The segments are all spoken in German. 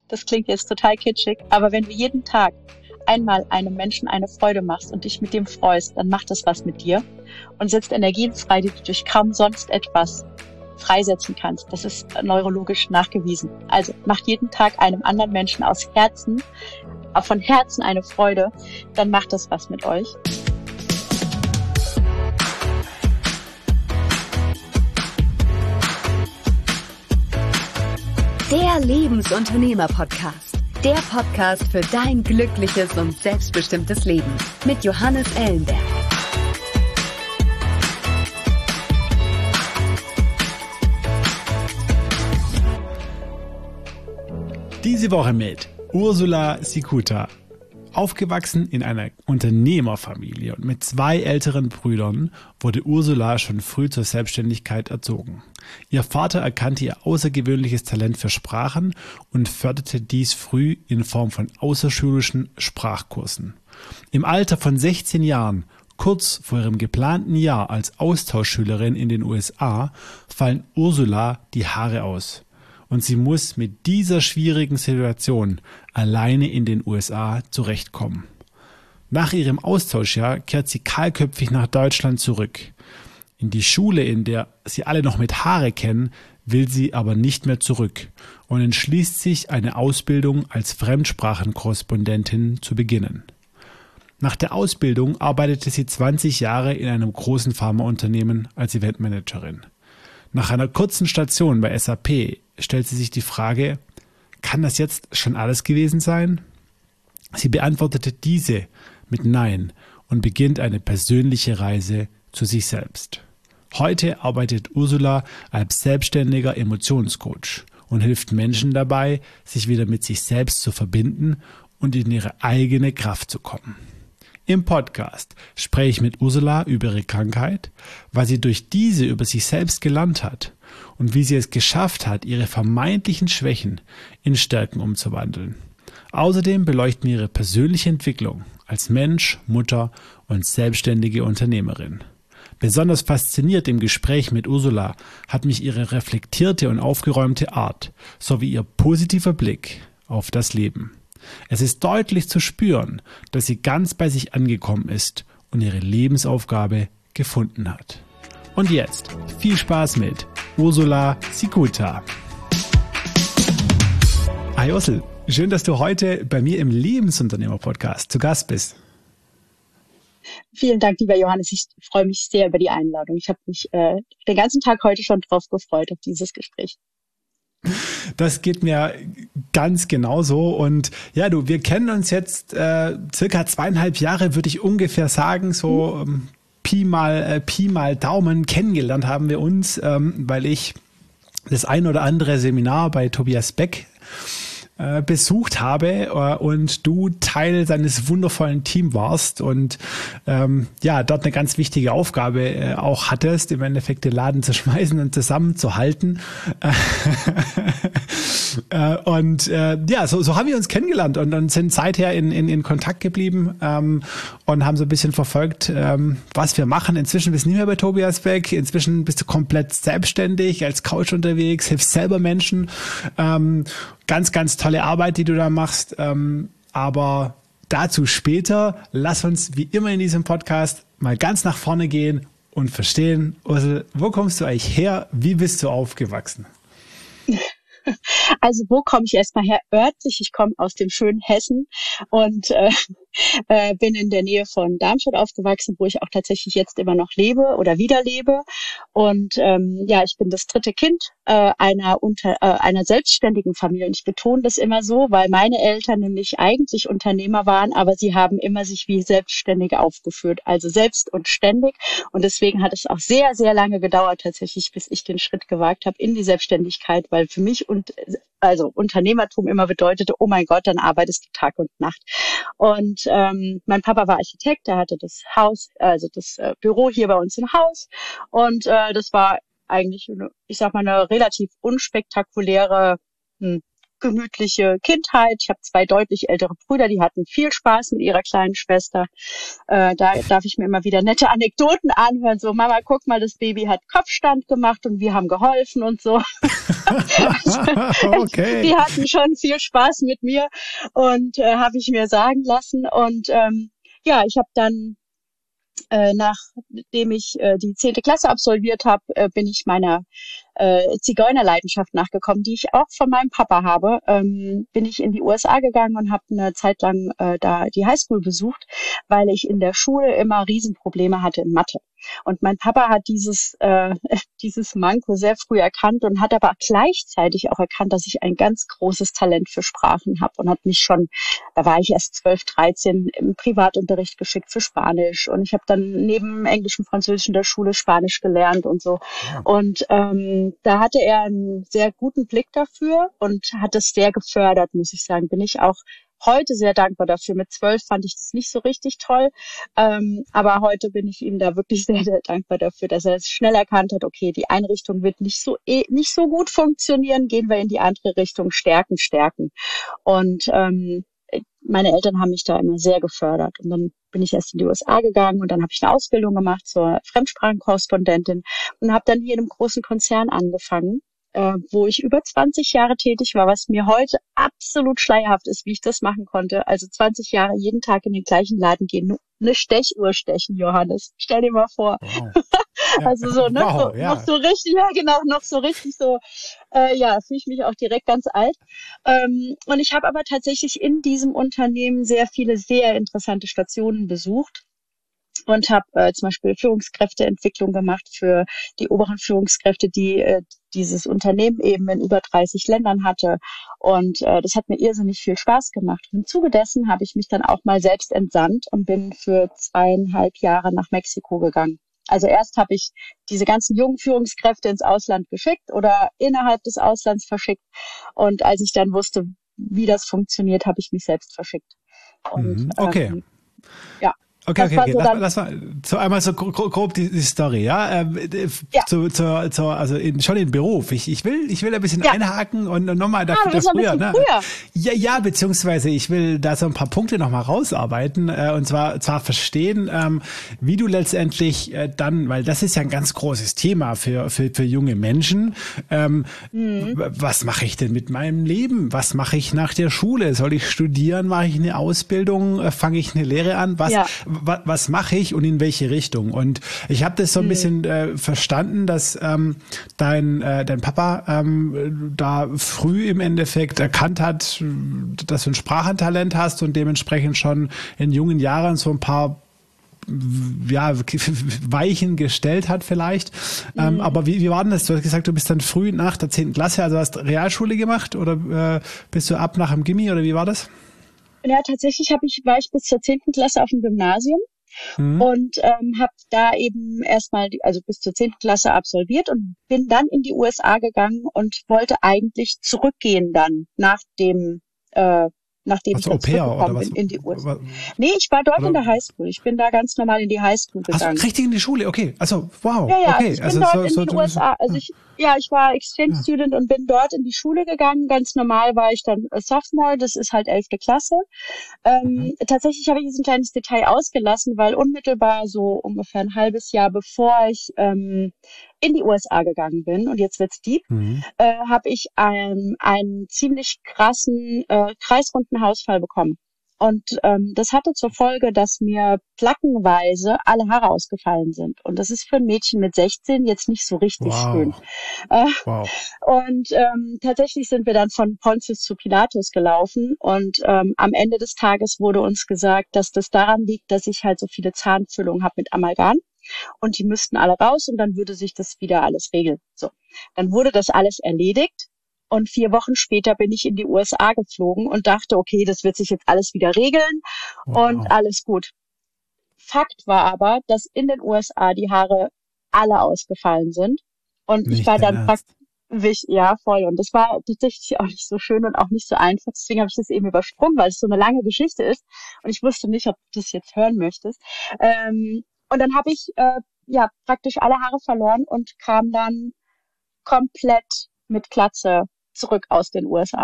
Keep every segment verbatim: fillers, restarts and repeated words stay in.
Das klingt jetzt total kitschig, aber wenn du jeden Tag einmal einem Menschen eine Freude machst und dich mit dem freust, dann macht das was mit dir und setzt Energien frei, die du durch kaum sonst etwas freisetzen kannst. Das ist neurologisch nachgewiesen. Also macht jeden Tag einem anderen Menschen aus Herzen, von Herzen eine Freude, dann macht das was mit euch. Der Lebensunternehmer-Podcast. Der Podcast für dein glückliches und selbstbestimmtes Leben mit Johannes Ellenberg. Diese Woche mit Ursula Sikuta. Aufgewachsen in einer Unternehmerfamilie und mit zwei älteren Brüdern wurde Ursula schon früh zur Selbstständigkeit erzogen. Ihr Vater erkannte ihr außergewöhnliches Talent für Sprachen und förderte dies früh in Form von außerschulischen Sprachkursen. Im Alter von sechzehn Jahren, kurz vor ihrem geplanten Jahr als Austauschschülerin in den U S A, fallen Ursula die Haare aus. Und sie muss mit dieser schwierigen Situation alleine in den U S A zurechtkommen. Nach ihrem Austauschjahr kehrt sie kahlköpfig nach Deutschland zurück. In die Schule, in der sie alle noch mit Haare kennen, will sie aber nicht mehr zurück und entschließt sich, eine Ausbildung als Fremdsprachenkorrespondentin zu beginnen. Nach der Ausbildung arbeitete sie zwanzig Jahre in einem großen Pharmaunternehmen als Eventmanagerin. Nach einer kurzen Station bei S A P stellt sie sich die Frage, kann das jetzt schon alles gewesen sein? Sie beantwortete diese mit Nein und beginnt eine persönliche Reise zu sich selbst. Heute arbeitet Ursula als selbstständiger Emotionscoach und hilft Menschen dabei, sich wieder mit sich selbst zu verbinden und in ihre eigene Kraft zu kommen. Im Podcast spreche ich mit Ursula über ihre Krankheit, was sie durch diese über sich selbst gelernt hat und wie sie es geschafft hat, ihre vermeintlichen Schwächen in Stärken umzuwandeln. Außerdem beleuchten wir ihre persönliche Entwicklung als Mensch, Mutter und selbstständige Unternehmerin. Besonders fasziniert im Gespräch mit Ursula hat mich ihre reflektierte und aufgeräumte Art sowie ihr positiver Blick auf das Leben. Es ist deutlich zu spüren, dass sie ganz bei sich angekommen ist und ihre Lebensaufgabe gefunden hat. Und jetzt viel Spaß mit Ursula Sikuta. Hi Ursel, schön, dass du heute bei mir im Lebensunternehmer-Podcast zu Gast bist. Vielen Dank, lieber Johannes. Ich freue mich sehr über die Einladung. Ich habe mich äh, den ganzen Tag heute schon drauf gefreut, auf dieses Gespräch. Das geht mir ganz genauso und ja, du, wir kennen uns jetzt äh, circa zweieinhalb Jahre, würde ich ungefähr sagen, so ähm, Pi mal äh, Pi mal Daumen kennengelernt haben wir uns, ähm, weil ich das ein oder andere Seminar bei Tobias Beck äh, besucht habe äh, und du Teil seines wundervollen Teams warst und ähm, ja, dort eine ganz wichtige Aufgabe äh, auch hattest, im Endeffekt den Laden zu schmeißen und zusammenzuhalten. äh, und äh, ja, so, so haben wir uns kennengelernt und, und sind seither in, in, in Kontakt geblieben ähm, und haben so ein bisschen verfolgt, ähm, was wir machen. Inzwischen bist du nicht mehr bei Tobias Beck, inzwischen bist du komplett selbstständig, als Coach unterwegs, hilfst selber Menschen. Ähm, Ganz, ganz tolle Arbeit, die du da machst. Ähm, aber dazu später. Lass uns wie immer in diesem Podcast mal ganz nach vorne gehen und verstehen, Ursel, wo kommst du eigentlich her? Wie bist du aufgewachsen? Also wo komme ich erstmal her? Örtlich, ich komme aus dem schönen Hessen und äh, äh, bin in der Nähe von Darmstadt aufgewachsen, wo ich auch tatsächlich jetzt immer noch lebe oder wieder lebe. Und ähm, ja, ich bin das dritte Kind äh, einer unter äh, einer selbstständigen Familie. Und ich betone das immer so, weil meine Eltern nämlich eigentlich Unternehmer waren, aber sie haben immer sich wie Selbstständige aufgeführt, also selbst und ständig. Und deswegen hat es auch sehr, sehr lange gedauert tatsächlich, bis ich den Schritt gewagt habe in die Selbstständigkeit, weil für mich und also Unternehmertum immer bedeutete, oh mein Gott, dann arbeitest du Tag und Nacht. Und ähm, mein Papa war Architekt, der hatte das Haus, also das äh, Büro hier bei uns im Haus. Und äh, das war eigentlich, ich sag mal, eine relativ unspektakuläre hm, gemütliche Kindheit. Ich habe zwei deutlich ältere Brüder, die hatten viel Spaß mit ihrer kleinen Schwester. Äh, da darf ich mir immer wieder nette Anekdoten anhören. So, Mama, guck mal, das Baby hat Kopfstand gemacht und wir haben geholfen und so. Okay. Die hatten schon viel Spaß mit mir und äh, habe ich mir sagen lassen. Und ähm, ja, ich habe dann Äh, nachdem ich äh, die zehnte Klasse absolviert habe, äh, bin ich meiner äh, Zigeunerleidenschaft nachgekommen, die ich auch von meinem Papa habe. Ähm, bin ich in die U S A gegangen und habe eine Zeit lang äh, da die Highschool besucht, weil ich in der Schule immer Riesenprobleme hatte in Mathe. Und mein Papa hat dieses äh, dieses Manko sehr früh erkannt und hat aber gleichzeitig auch erkannt, dass ich ein ganz großes Talent für Sprachen habe und hat mich schon, da war ich erst zwölf, dreizehn, im Privatunterricht geschickt für Spanisch und ich habe dann neben Englisch und Französisch in der Schule Spanisch gelernt und so. Ja. Und ähm, da hatte er einen sehr guten Blick dafür und hat es sehr gefördert, muss ich sagen. Bin ich auch heute sehr dankbar dafür. Mit zwölf fand ich das nicht so richtig toll, ähm, aber heute bin ich ihm da wirklich sehr, sehr dankbar dafür, dass er es schnell erkannt hat, okay, die Einrichtung wird nicht so eh, nicht so gut funktionieren, gehen wir in die andere Richtung, stärken, stärken. Und ähm, meine Eltern haben mich da immer sehr gefördert. Und dann bin ich erst in die U S A gegangen und dann habe ich eine Ausbildung gemacht zur Fremdsprachenkorrespondentin und habe dann hier in einem großen Konzern angefangen, äh, wo ich über zwanzig Jahre tätig war, was mir heute absolut schleierhaft ist, wie ich das machen konnte. Also zwanzig Jahre jeden Tag in den gleichen Laden gehen, nur eine Stechuhr stechen, Johannes. Stell dir mal vor. Wow. Ja. Also so, ne, Wow, so, ja. noch so richtig, ja genau, noch so richtig so, äh, ja, fühle ich mich auch direkt ganz alt. Ähm, und ich habe aber tatsächlich in diesem Unternehmen sehr viele sehr interessante Stationen besucht und habe äh, zum Beispiel Führungskräfteentwicklung gemacht für die oberen Führungskräfte, die äh, dieses Unternehmen eben in über dreißig Ländern hatte. Und äh, das hat mir irrsinnig viel Spaß gemacht. Und im Zuge dessen habe ich mich dann auch mal selbst entsandt und bin für zweieinhalb Jahre nach Mexiko gegangen. Also erst habe ich diese ganzen jungen Führungskräfte ins Ausland geschickt oder innerhalb des Auslands verschickt. Und als ich dann wusste, wie das funktioniert, habe ich mich selbst verschickt. Und, okay. Ähm, ja. Okay, das okay, war okay. so Lass, dann, lass mal so einmal so grob, grob die, die Story, ja. Ähm, ja. Zu, zu, zu, also in, schon in Beruf. Ich, ich will, ich will ein bisschen ja. einhaken und, und nochmal da, ah, da früher, ein ne? früher. Ja, ja, beziehungsweise ich will da so ein paar Punkte nochmal rausarbeiten äh, und zwar, zwar verstehen, ähm, wie du letztendlich äh, dann, weil das ist ja ein ganz großes Thema für für, für junge Menschen. Ähm, mhm. Was mache ich denn mit meinem Leben? Was mache ich nach der Schule? Soll ich studieren? Mache ich eine Ausbildung? Äh, Fange ich eine Lehre an? Was, ja. was, was mache ich und in welche Richtung? Und ich habe das so ein mhm. bisschen äh, verstanden, dass ähm, dein äh, dein Papa ähm, da früh im Endeffekt erkannt hat, dass du ein Sprachentalent hast und dementsprechend schon in jungen Jahren so ein paar ja, Weichen gestellt hat vielleicht. Mhm. Ähm, aber wie, wie war denn das? Du hast gesagt, du bist dann früh nach der zehnten Klasse, also hast Realschule gemacht oder äh, bist du ab nach dem Gimmi oder wie war das? Ja, tatsächlich hab ich, war ich bis zur zehnten Klasse auf dem Gymnasium. Mhm. Und ähm, habe da eben erstmal, also bis zur zehnten Klasse absolviert und bin dann in die U S A gegangen und wollte eigentlich zurückgehen dann nach dem, äh, nachdem also ich dann zurückgekommen bin in die U S A. Nee, ich war dort oder? in der Highschool. Ich bin da ganz normal in die Highschool gegangen. Ach so, richtig in die Schule, okay. Also wow. Ja, ja, okay. ich bin also, dort so, in so, die U S A. Also ich, ja, ich war Exchange ja. Student und bin dort in die Schule gegangen. Ganz normal war ich dann Sophomore, das ist halt elfte Klasse. Ähm, mhm. Tatsächlich habe ich jetzt ein kleines Detail ausgelassen, weil unmittelbar so ungefähr ein halbes Jahr bevor ich ähm, in die U S A gegangen bin, und jetzt wird's deep, mhm. äh, habe ich einen, einen ziemlich krassen äh, kreisrunden Haarausfall bekommen. Und ähm, das hatte zur Folge, dass mir plackenweise alle Haare ausgefallen sind. Und das ist für ein Mädchen mit sechzehn jetzt nicht so richtig wow. schön. Äh, wow. Und ähm, tatsächlich sind wir dann von Pontius zu Pilatus gelaufen. Und ähm, am Ende des Tages wurde uns gesagt, dass das daran liegt, dass ich halt so viele Zahnfüllungen habe mit Amalgam. Und die müssten alle raus und dann würde sich das wieder alles regeln. So, dann wurde das alles erledigt. Und vier Wochen später bin ich in die U S A geflogen und dachte, okay, das wird sich jetzt alles wieder regeln wow. und alles gut. Fakt war aber, dass in den U S A die Haare alle ausgefallen sind. Und nicht ich war dann praktisch, ja, voll. Und das war tatsächlich auch nicht so schön und auch nicht so einfach. Deswegen habe ich das eben übersprungen, weil es so eine lange Geschichte ist. Und ich wusste nicht, ob du das jetzt hören möchtest. Ähm, und dann habe ich äh, ja praktisch alle Haare verloren und kam dann komplett mit Glatze zurück aus den U S A.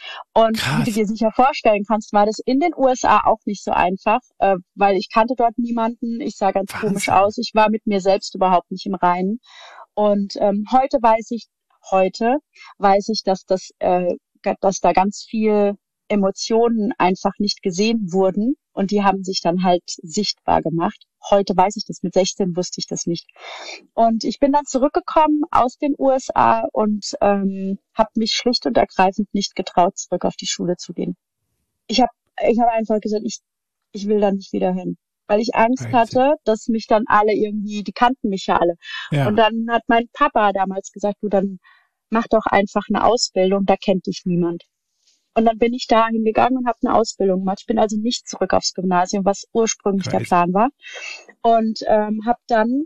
Und Krass. wie du dir sicher vorstellen kannst, war das in den U S A auch nicht so einfach, äh, weil ich kannte dort niemanden. Ich sah ganz Wahnsinn. komisch aus. Ich war mit mir selbst überhaupt nicht im Reinen. Und ähm, heute weiß ich, heute weiß ich, dass das, äh, dass da ganz viel Emotionen einfach nicht gesehen wurden und die haben sich dann halt sichtbar gemacht. Heute weiß ich das, mit sechzehn wusste ich das nicht. Und ich bin dann zurückgekommen aus den U S A und ähm, habe mich schlicht und ergreifend nicht getraut, zurück auf die Schule zu gehen. Ich habe ich hab einfach gesagt, ich, ich will da nicht wieder hin, weil ich Angst Crazy. hatte, dass mich dann alle irgendwie, die kannten mich ja alle. Ja. Und dann hat mein Papa damals gesagt, du, dann mach doch einfach eine Ausbildung, da kennt dich niemand. Und dann bin ich da hingegangen und habe eine Ausbildung gemacht. Ich bin also nicht zurück aufs Gymnasium, was ursprünglich Crazy. der Plan war. Und ähm, habe dann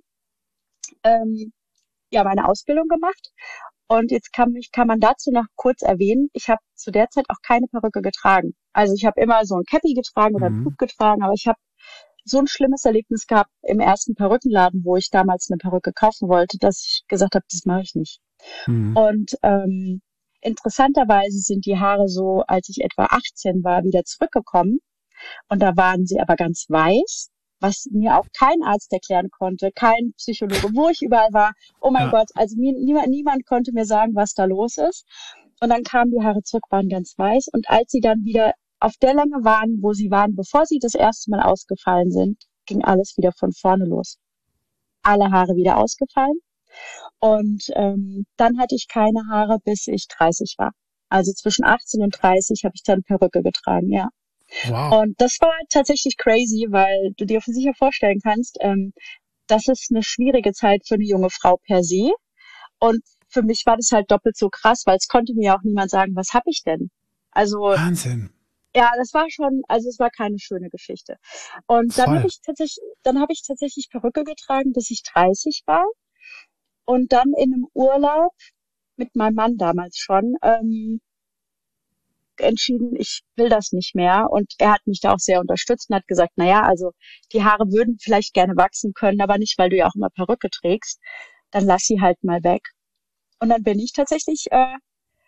ähm, ja meine Ausbildung gemacht. Und jetzt kann, mich, kann man dazu noch kurz erwähnen, ich habe zu der Zeit auch keine Perücke getragen. Also ich habe immer so ein Cappy getragen oder Mhm. ein Tuch getragen, aber ich habe so ein schlimmes Erlebnis gehabt im ersten Perückenladen, wo ich damals eine Perücke kaufen wollte, dass ich gesagt habe, das mache ich nicht. Mhm. Und ähm, interessanterweise sind die Haare so, als ich etwa achtzehn war, wieder zurückgekommen. Und da waren sie aber ganz weiß, was mir auch kein Arzt erklären konnte, kein Psychologe, wo ich überall war. Oh mein Ja. Gott, also mir, niemand, niemand konnte mir sagen, was da los ist. Und dann kamen die Haare zurück, waren ganz weiß. Und als sie dann wieder auf der Länge waren, wo sie waren, bevor sie das erste Mal ausgefallen sind, ging alles wieder von vorne los. Alle Haare wieder ausgefallen. Und ähm, dann hatte ich keine Haare, bis ich dreißig war. Also zwischen achtzehn und dreißig habe ich dann Perücke getragen, ja. Wow. Und das war tatsächlich crazy, weil du dir sicher vorstellen kannst, ähm, das ist eine schwierige Zeit für eine junge Frau per se. Und für mich war das halt doppelt so krass, weil es konnte mir auch niemand sagen, was habe ich denn? Also Wahnsinn. ja, das war schon, also es war keine schöne Geschichte. Und dann Voll. habe ich tatsächlich, dann habe ich tatsächlich Perücke getragen, bis ich dreißig war. Und dann in einem Urlaub mit meinem Mann damals schon ähm, entschieden, ich will das nicht mehr. Und er hat mich da auch sehr unterstützt und hat gesagt, na ja, also die Haare würden vielleicht gerne wachsen können, aber nicht, weil du ja auch immer Perücke trägst. Dann lass sie halt mal weg. Und dann bin ich tatsächlich äh,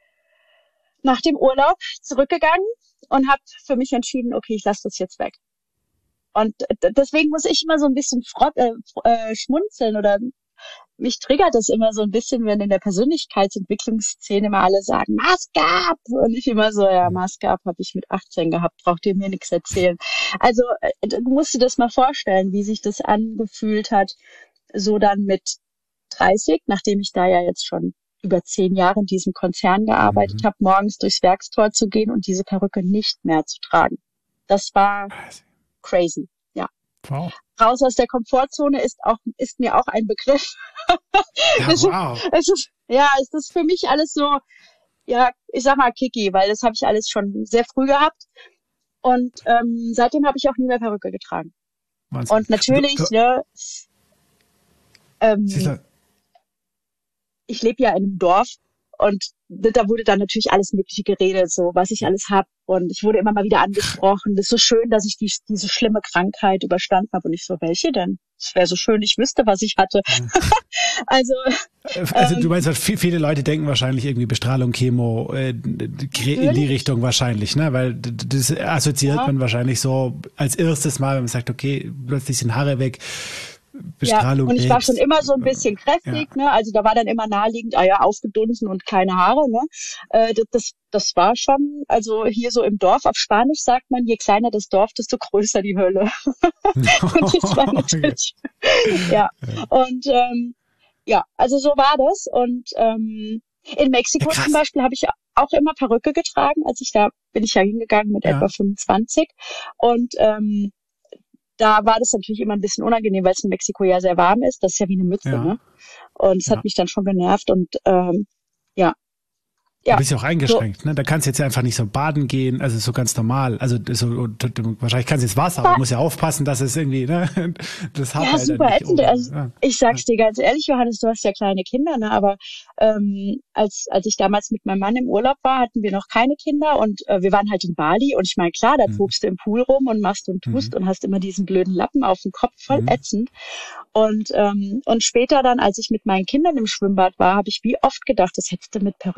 nach dem Urlaub zurückgegangen und habe für mich entschieden, okay, ich lasse das jetzt weg. Und d- deswegen muss ich immer so ein bisschen frot, äh, äh, schmunzeln oder mich triggert das immer so ein bisschen, wenn in der Persönlichkeitsentwicklungsszene immer alle sagen, Maske ab! Und ich immer so, ja, Maske ab habe ich mit achtzehn gehabt, braucht ihr mir nichts erzählen. Also äh, du musst dir das mal vorstellen, wie sich das angefühlt hat, so dann mit dreißig, nachdem ich da ja jetzt schon über zehn Jahre in diesem Konzern gearbeitet Mhm. habe, morgens durchs Werkstor zu gehen und diese Perücke nicht mehr zu tragen. Das war crazy, ja. Wow. Raus aus der Komfortzone ist auch, ist mir auch ein Begriff. Ja, Es ist- wow. Es ist, ja, es ist für mich alles so, ja, ich sag mal Kiki, weil das habe ich alles schon sehr früh gehabt. Und ähm, seitdem habe ich auch nie mehr Perücke getragen. Wahnsinn. Und natürlich, Du, du, ne, ähm, siehst du, ich lebe ja in einem Dorf und da wurde dann natürlich alles Mögliche geredet, so was ich alles hab. Und ich wurde immer mal wieder angesprochen. Das ist so schön, dass ich die, diese schlimme Krankheit überstanden habe. Und ich so, welche denn? Es wäre so schön, ich wüsste, was ich hatte. Also also ähm, du meinst, viel- viele Leute denken wahrscheinlich irgendwie Bestrahlung, Chemo, äh, in die Natürlich. Richtung wahrscheinlich, ne? Weil d- das assoziiert Ja. man wahrscheinlich so als erstes Mal, wenn man sagt, okay, plötzlich sind Haare weg, ja, Bestrahlung. und ich war Krebs. schon immer so ein bisschen kräftig, ne? Also da war dann immer naheliegend, ah ja, aufgedunsen und keine Haare, ne? Äh, das, das, das war schon, also hier so im Dorf, auf Spanisch sagt man, je kleiner das Dorf, desto größer die Hölle. Und das war natürlich, ja. Und ähm, ja, also so war das. Und ähm, in Mexiko Ja, krass. zum Beispiel habe ich auch immer Perücke getragen. Als ich da bin ich ja hingegangen mit Ja. etwa fünfundzwanzig. Und ähm, da war das natürlich immer ein bisschen unangenehm, weil es in Mexiko ja sehr warm ist. Das ist ja wie eine Mütze, Ja. ne? Und es Ja. hat mich dann schon genervt. Und ähm, ja, ja. Du bist ja auch eingeschränkt, ne? Da kannst du jetzt einfach nicht so baden gehen, also so ganz normal. Also so, und, und, wahrscheinlich kannst du ins Wasser, aber du musst ja aufpassen, dass es irgendwie, ne? Das hat Ja, halt super dann nicht ätzend. oben. Also, Ja. ich sag's dir ganz ehrlich, Johannes, du hast ja kleine Kinder, ne? Aber ähm, als als ich damals mit meinem Mann im Urlaub war, hatten wir noch keine Kinder und äh, wir waren halt in Bali und ich meine, klar, da Mhm. tobst du im Pool rum und machst und tust und hast immer diesen blöden Lappen auf dem Kopf, voll Mhm. ätzend. Und ähm, und später dann, als ich mit meinen Kindern im Schwimmbad war, habe ich wie oft gedacht, das hättest du mit Perücke alles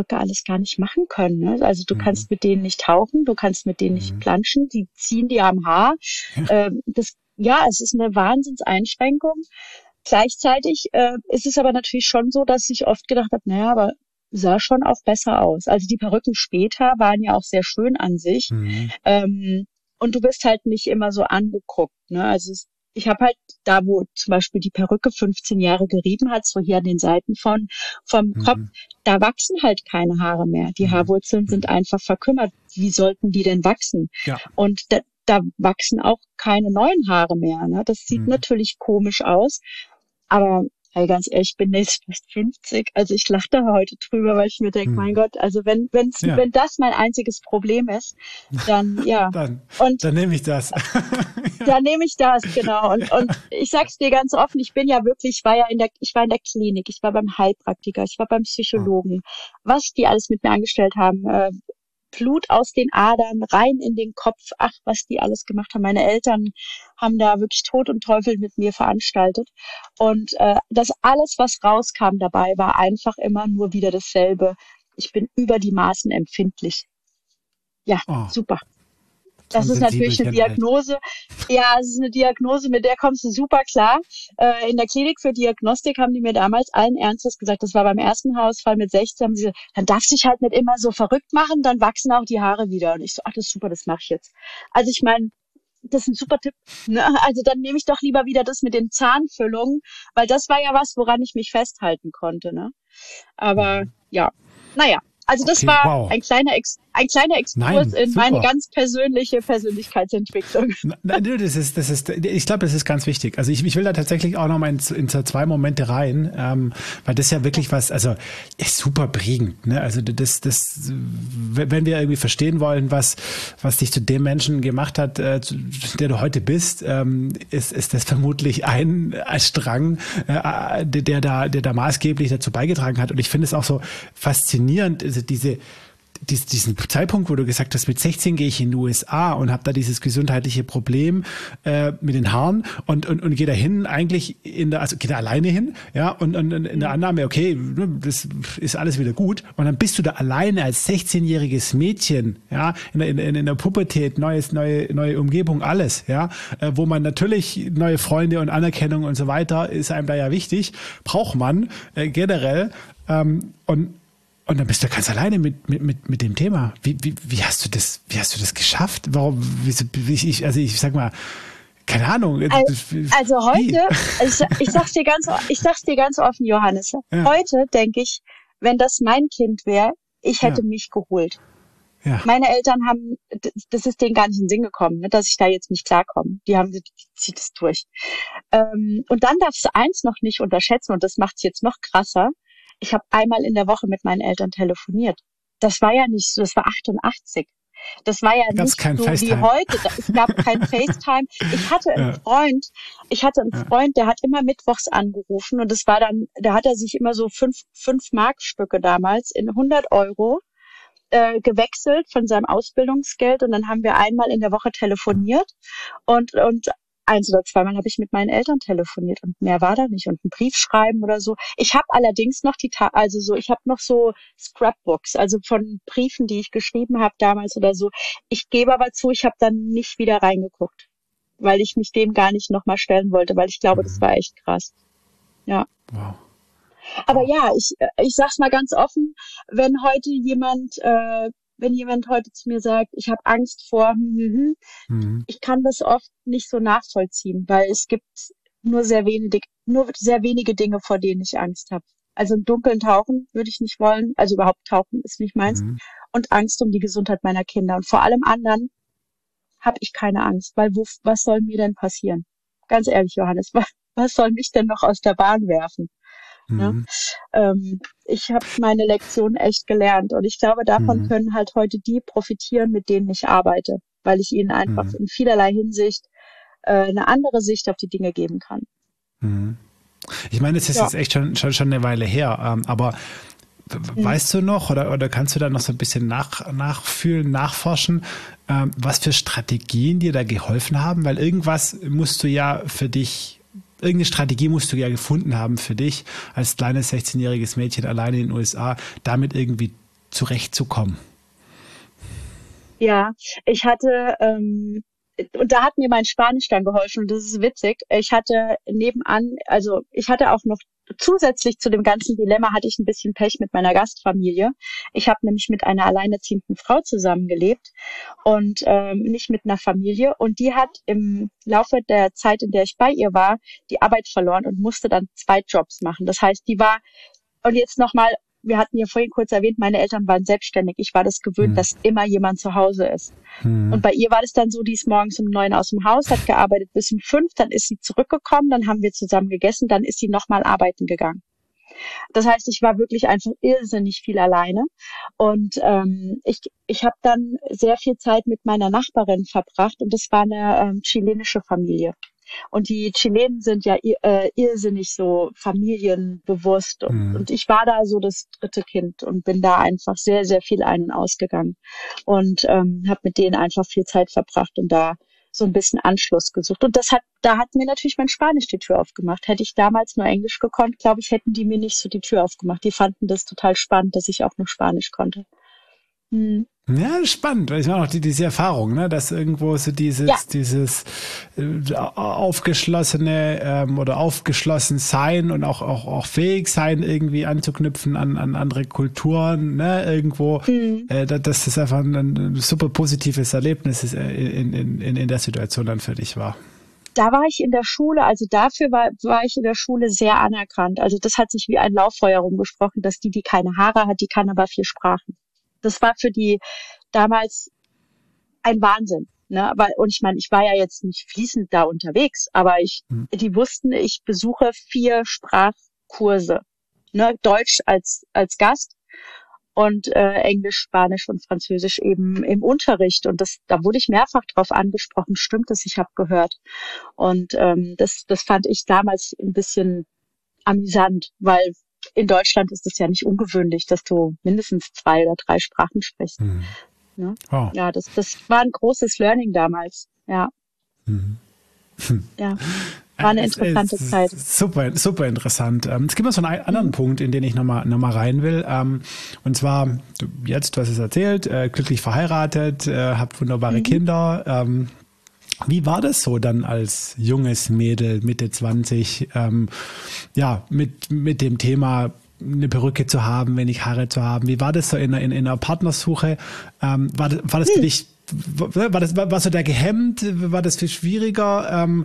gar nicht machen können. Ne? Also du mhm. kannst mit denen nicht tauchen, du kannst mit denen mhm. nicht planschen, die ziehen dir am Haar. Ja. Ähm, das, ja, es ist eine Wahnsinnseinschränkung. Gleichzeitig äh, ist es aber natürlich schon so, dass ich oft gedacht habe, naja, aber sah schon auch besser aus. Also die Perücken später waren ja auch sehr schön an sich. Mhm. Ähm, und du bist halt nicht immer so angeguckt. Ne? Also es, ich habe halt da, wo zum Beispiel die Perücke fünfzehn Jahre gerieben hat, so hier an den Seiten von vom mhm. Kopf, da wachsen halt keine Haare mehr. Die mhm. Haarwurzeln sind einfach verkümmert. Wie sollten die denn wachsen? Ja. Und da, da wachsen auch keine neuen Haare mehr. Ne? Das sieht mhm. natürlich komisch aus. Aber hey, ganz ehrlich, ich bin jetzt fast fünfzig, also ich lache da heute drüber, weil ich mir denke, hm. mein Gott, also wenn wenn's, ja. wenn das mein einziges Problem ist, dann ja. dann, und dann nehme ich das. Dann nehme ich das, genau. Und, und ich sag's dir ganz offen, ich bin ja wirklich, ich war ja in der, ich war in der Klinik, ich war beim Heilpraktiker, ich war beim Psychologen, was die alles mit mir angestellt haben, äh, Blut aus den Adern, rein in den Kopf, ach, was die alles gemacht haben. Meine Eltern haben da wirklich Tod und Teufel mit mir veranstaltet. Und äh, das alles, was rauskam dabei, war einfach immer nur wieder dasselbe. Ich bin über die Maßen empfindlich. Ja, oh. super. Das ist natürlich eine Diagnose. Ja, es ist eine Diagnose, mit der kommst du super klar. Äh, in der Klinik für Diagnostik haben die mir damals allen Ernstes gesagt, das war beim ersten Haarausfall mit sechzehn, haben sie gesagt, dann darfst du dich halt nicht immer so verrückt machen, dann wachsen auch die Haare wieder. Und ich so, ach, das ist super, das mache ich jetzt. Also ich meine, das ist ein super Tipp. Ne? Also dann nehme ich doch lieber wieder das mit den Zahnfüllungen, weil das war ja was, woran ich mich festhalten konnte. Ne? Aber ja, naja. Also das okay, war wow. ein kleiner Ex, ein kleiner Exkurs in super. meine ganz persönliche Persönlichkeitsentwicklung. Nein, das ist, das ist, ich glaube, das ist ganz wichtig. Also ich, ich will da tatsächlich auch noch mal in, in zwei Momente rein, ähm, weil das ja wirklich was, also ist super prägend. Ne? Also das, das, wenn wir irgendwie verstehen wollen, was, was dich zu dem Menschen gemacht hat, äh, der du heute bist, ähm, ist, ist das vermutlich ein Strang, äh, der da, der da maßgeblich dazu beigetragen hat. Und ich finde es auch so faszinierend. Also diese, dies, diesen Zeitpunkt, wo du gesagt hast, mit sechzehn gehe ich in die U S A und habe da dieses gesundheitliche Problem äh, mit den Haaren und, und, und gehe da hin, eigentlich in der, also gehe da alleine hin, ja, und, und in der Annahme, okay, das ist alles wieder gut. Und dann bist du da alleine als sechzehnjähriges Mädchen, ja, in der, in, in der Pubertät, neues, neue, neue Umgebung, alles, ja, äh, wo man natürlich neue Freunde und Anerkennung und so weiter, ist einem da ja wichtig, braucht man äh, generell ähm, und Und dann bist du ganz alleine mit, mit, mit, mit dem Thema. Wie, wie, wie hast du das, wie hast du das geschafft? Warum, wie, ich, also ich sag mal, keine Ahnung. Also, also heute, also ich, ich sag's dir ganz, ich sag's dir ganz offen, Johannes. Ja. Heute denke ich, wenn das mein Kind wäre, ich hätte ja. mich geholt. Ja. Meine Eltern haben, das ist denen gar nicht in den Sinn gekommen, dass ich da jetzt nicht klarkomme. Die haben, die zieht es durch. Und dann darfst du eins noch nicht unterschätzen, und das macht's jetzt noch krasser. Ich habe einmal in der Woche mit meinen Eltern telefoniert. Das war ja nicht so, das war achtundachtzig. Das war ja Gab's nicht so FaceTime. Wie heute. Es gab kein FaceTime. Ich hatte einen ja. Freund, ich hatte einen ja. Freund, der hat immer mittwochs angerufen, und das war dann, da hat er sich immer so fünf, fünf Markstücke damals in hundert Euro äh, gewechselt von seinem Ausbildungsgeld, und dann haben wir einmal in der Woche telefoniert, und, und eins oder zweimal habe ich mit meinen Eltern telefoniert, und mehr war da nicht, und einen Brief schreiben oder so. Ich habe allerdings noch die, Ta- also so, ich habe noch so Scrapbooks, also von Briefen, die ich geschrieben habe damals oder so. Ich gebe aber zu, ich habe dann nicht wieder reingeguckt, weil ich mich dem gar nicht nochmal stellen wollte, weil ich glaube, das war echt krass. Ja. Wow. Aber ja, ich ich sag's mal ganz offen, wenn heute jemand äh, wenn jemand heute zu mir sagt, ich habe Angst vor, hm, hm, hm, mhm. ich kann das oft nicht so nachvollziehen, weil es gibt nur sehr wenige, nur sehr wenige Dinge, vor denen ich Angst habe. Also im Dunkeln tauchen würde ich nicht wollen, also überhaupt tauchen ist nicht meins, mhm. und Angst um die Gesundheit meiner Kinder. Und vor allem anderen habe ich keine Angst, weil wo, was soll mir denn passieren? Ganz ehrlich, Johannes, was, was soll mich denn noch aus der Bahn werfen? Ja, mhm. ähm, ich habe meine Lektion echt gelernt, und ich glaube, davon mhm. können halt heute die profitieren, mit denen ich arbeite, weil ich ihnen einfach mhm. in vielerlei Hinsicht äh, eine andere Sicht auf die Dinge geben kann. Mhm. Ich meine, es ist ja. jetzt echt schon, schon, schon eine Weile her, ähm, aber mhm. weißt du noch oder, oder kannst du da noch so ein bisschen nach, nachfühlen, nachforschen, ähm, was für Strategien dir da geholfen haben? Weil irgendwas musst du ja für dich Irgendeine Strategie musst du ja gefunden haben für dich als kleines sechzehnjähriges Mädchen alleine in den U S A, damit irgendwie zurechtzukommen? Ja, ich hatte, ähm, und da hat mir mein Spanisch dann geholfen und das ist witzig. Ich hatte nebenan, also ich hatte auch noch zusätzlich zu dem ganzen Dilemma hatte ich ein bisschen Pech mit meiner Gastfamilie. Ich habe nämlich mit einer alleinerziehenden Frau zusammengelebt und ähm, nicht mit einer Familie. Und die hat im Laufe der Zeit, in der ich bei ihr war, die Arbeit verloren und musste dann zwei Jobs machen. Das heißt, die war, und jetzt nochmal, wir hatten ja vorhin kurz erwähnt, meine Eltern waren selbstständig. Ich war das gewöhnt, hm. dass immer jemand zu Hause ist. Hm. Und bei ihr war das dann so, die ist morgens um neun aus dem Haus, hat gearbeitet bis um fünf, dann ist sie zurückgekommen, dann haben wir zusammen gegessen, dann ist sie nochmal arbeiten gegangen. Das heißt, ich war wirklich einfach irrsinnig viel alleine. Und ähm, ich, ich habe dann sehr viel Zeit mit meiner Nachbarin verbracht und das war eine ähm, chilenische Familie. Und die Chilenen sind ja äh, irrsinnig so familienbewusst. Und, mhm. und ich war da so das dritte Kind und bin da einfach sehr, sehr viel ein- und ausgegangen. Und ähm, habe mit denen einfach viel Zeit verbracht und da so ein bisschen Anschluss gesucht. Und das hat, da hat mir natürlich mein Spanisch die Tür aufgemacht. Hätte ich damals nur Englisch gekonnt, glaube ich, hätten die mir nicht so die Tür aufgemacht. Die fanden das total spannend, dass ich auch nur Spanisch konnte. Hm. Ja, spannend, weil ich meine auch die, diese Erfahrung, ne, dass irgendwo so dieses, ja. dieses äh, aufgeschlossene ähm, oder aufgeschlossen sein und auch, auch, auch fähig sein, irgendwie anzuknüpfen an, an andere Kulturen, ne, irgendwo, mhm. äh, dass das einfach ein, ein super positives Erlebnis ist, äh, in, in, in, in der Situation dann für dich war. Da war ich in der Schule, also dafür war, war ich in der Schule sehr anerkannt. Also das hat sich wie ein Lauffeuer rumgesprochen, dass die, die keine Haare hat, die kann aber vier Sprachen. Das war für die damals ein Wahnsinn, ne? Aber, und ich meine, ich war ja jetzt nicht fließend da unterwegs, aber ich, hm. die wussten, ich besuche vier Sprachkurse, ne? Deutsch als als Gast und äh, Englisch, Spanisch und Französisch eben im Unterricht. Und das, da wurde ich mehrfach drauf angesprochen. Stimmt das? Ich habe gehört. Und ähm, das, das fand ich damals ein bisschen amüsant, weil in Deutschland ist es ja nicht ungewöhnlich, dass du mindestens zwei oder drei Sprachen sprichst. Mhm. Ne? Wow. Ja, das, das war ein großes Learning damals. Ja. Mhm. Ja. War eine interessante es, es, Zeit. Super, super interessant. Es gibt noch so einen anderen mhm. Punkt, in den ich nochmal noch mal rein will. Und zwar, du, jetzt, du hast es erzählt, glücklich verheiratet, habt wunderbare mhm. Kinder. Wie war das so dann als junges Mädel, Mitte zwanzig, ähm, ja, mit, mit dem Thema eine Perücke zu haben, wenig Haare zu haben? Wie war das so in, in, in einer Partnersuche? Ähm, war, das, war das hm. für dich, war das, warst du da gehemmt? War das viel schwieriger? Ähm,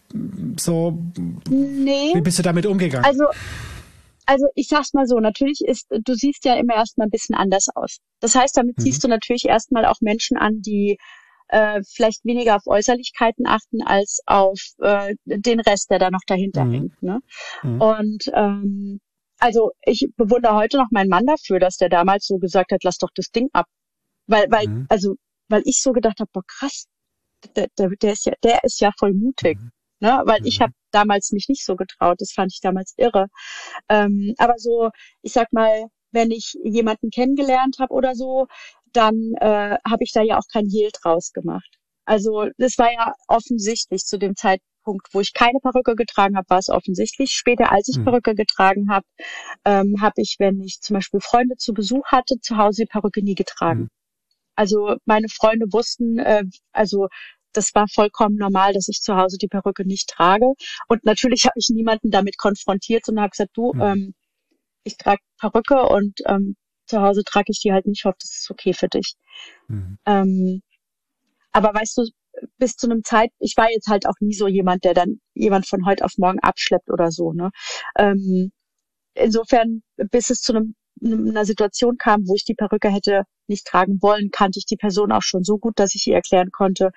so, nee. Wie bist du damit umgegangen? Also, also ich sag's mal so, natürlich ist, du siehst ja immer erstmal ein bisschen anders aus. Das heißt, damit mhm. ziehst du natürlich erstmal auch Menschen an, die Äh, vielleicht weniger auf Äußerlichkeiten achten als auf äh, den Rest, der da noch dahinter mhm. hängt. Ne? Mhm. Und ähm, also ich bewundere heute noch meinen Mann dafür, dass der damals so gesagt hat, lass doch das Ding ab. Weil, weil, mhm. also, weil ich so gedacht habe, boah krass, der, der, der ist ja, der ist ja voll mutig. Mhm. Ne? Weil mhm. ich habe damals mich nicht so getraut, das fand ich damals irre. Ähm, aber so, ich sag mal, wenn ich jemanden kennengelernt habe oder so, dann äh, habe ich da ja auch kein Hehl draus gemacht. Also das war ja offensichtlich zu dem Zeitpunkt, wo ich keine Perücke getragen habe, war es offensichtlich. Später, als ich hm. Perücke getragen habe, ähm, habe ich, wenn ich zum Beispiel Freunde zu Besuch hatte, zu Hause die Perücke nie getragen. Hm. Also meine Freunde wussten, äh, also das war vollkommen normal, dass ich zu Hause die Perücke nicht trage. Und natürlich habe ich niemanden damit konfrontiert, sondern habe gesagt, du, hm. ähm, ich trage Perücke und ähm, zu Hause trage ich die halt nicht. Ich hoffe, das ist okay für dich. Mhm. Ähm, aber weißt du, bis zu einem Zeit, ich war jetzt halt auch nie so jemand, der dann jemand von heute auf morgen abschleppt oder so, ne? Ähm, insofern, bis es zu einem, einer Situation kam, wo ich die Perücke hätte nicht tragen wollen, kannte ich die Person auch schon so gut, dass ich ihr erklären konnte,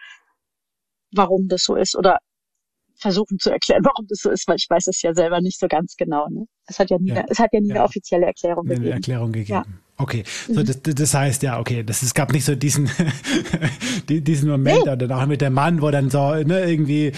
warum das so ist oder versuchen zu erklären, warum das so ist, weil ich weiß es ja selber nicht so ganz genau. Ne? Es hat ja nie, ja. Eine, es hat ja nie ja. eine offizielle Erklärung eine gegeben. Eine Erklärung gegeben. Ja. Okay, so das, das heißt ja, okay, das, es gab nicht so diesen diesen Moment, nee. dann auch mit dem Mann, wo dann so ne, irgendwie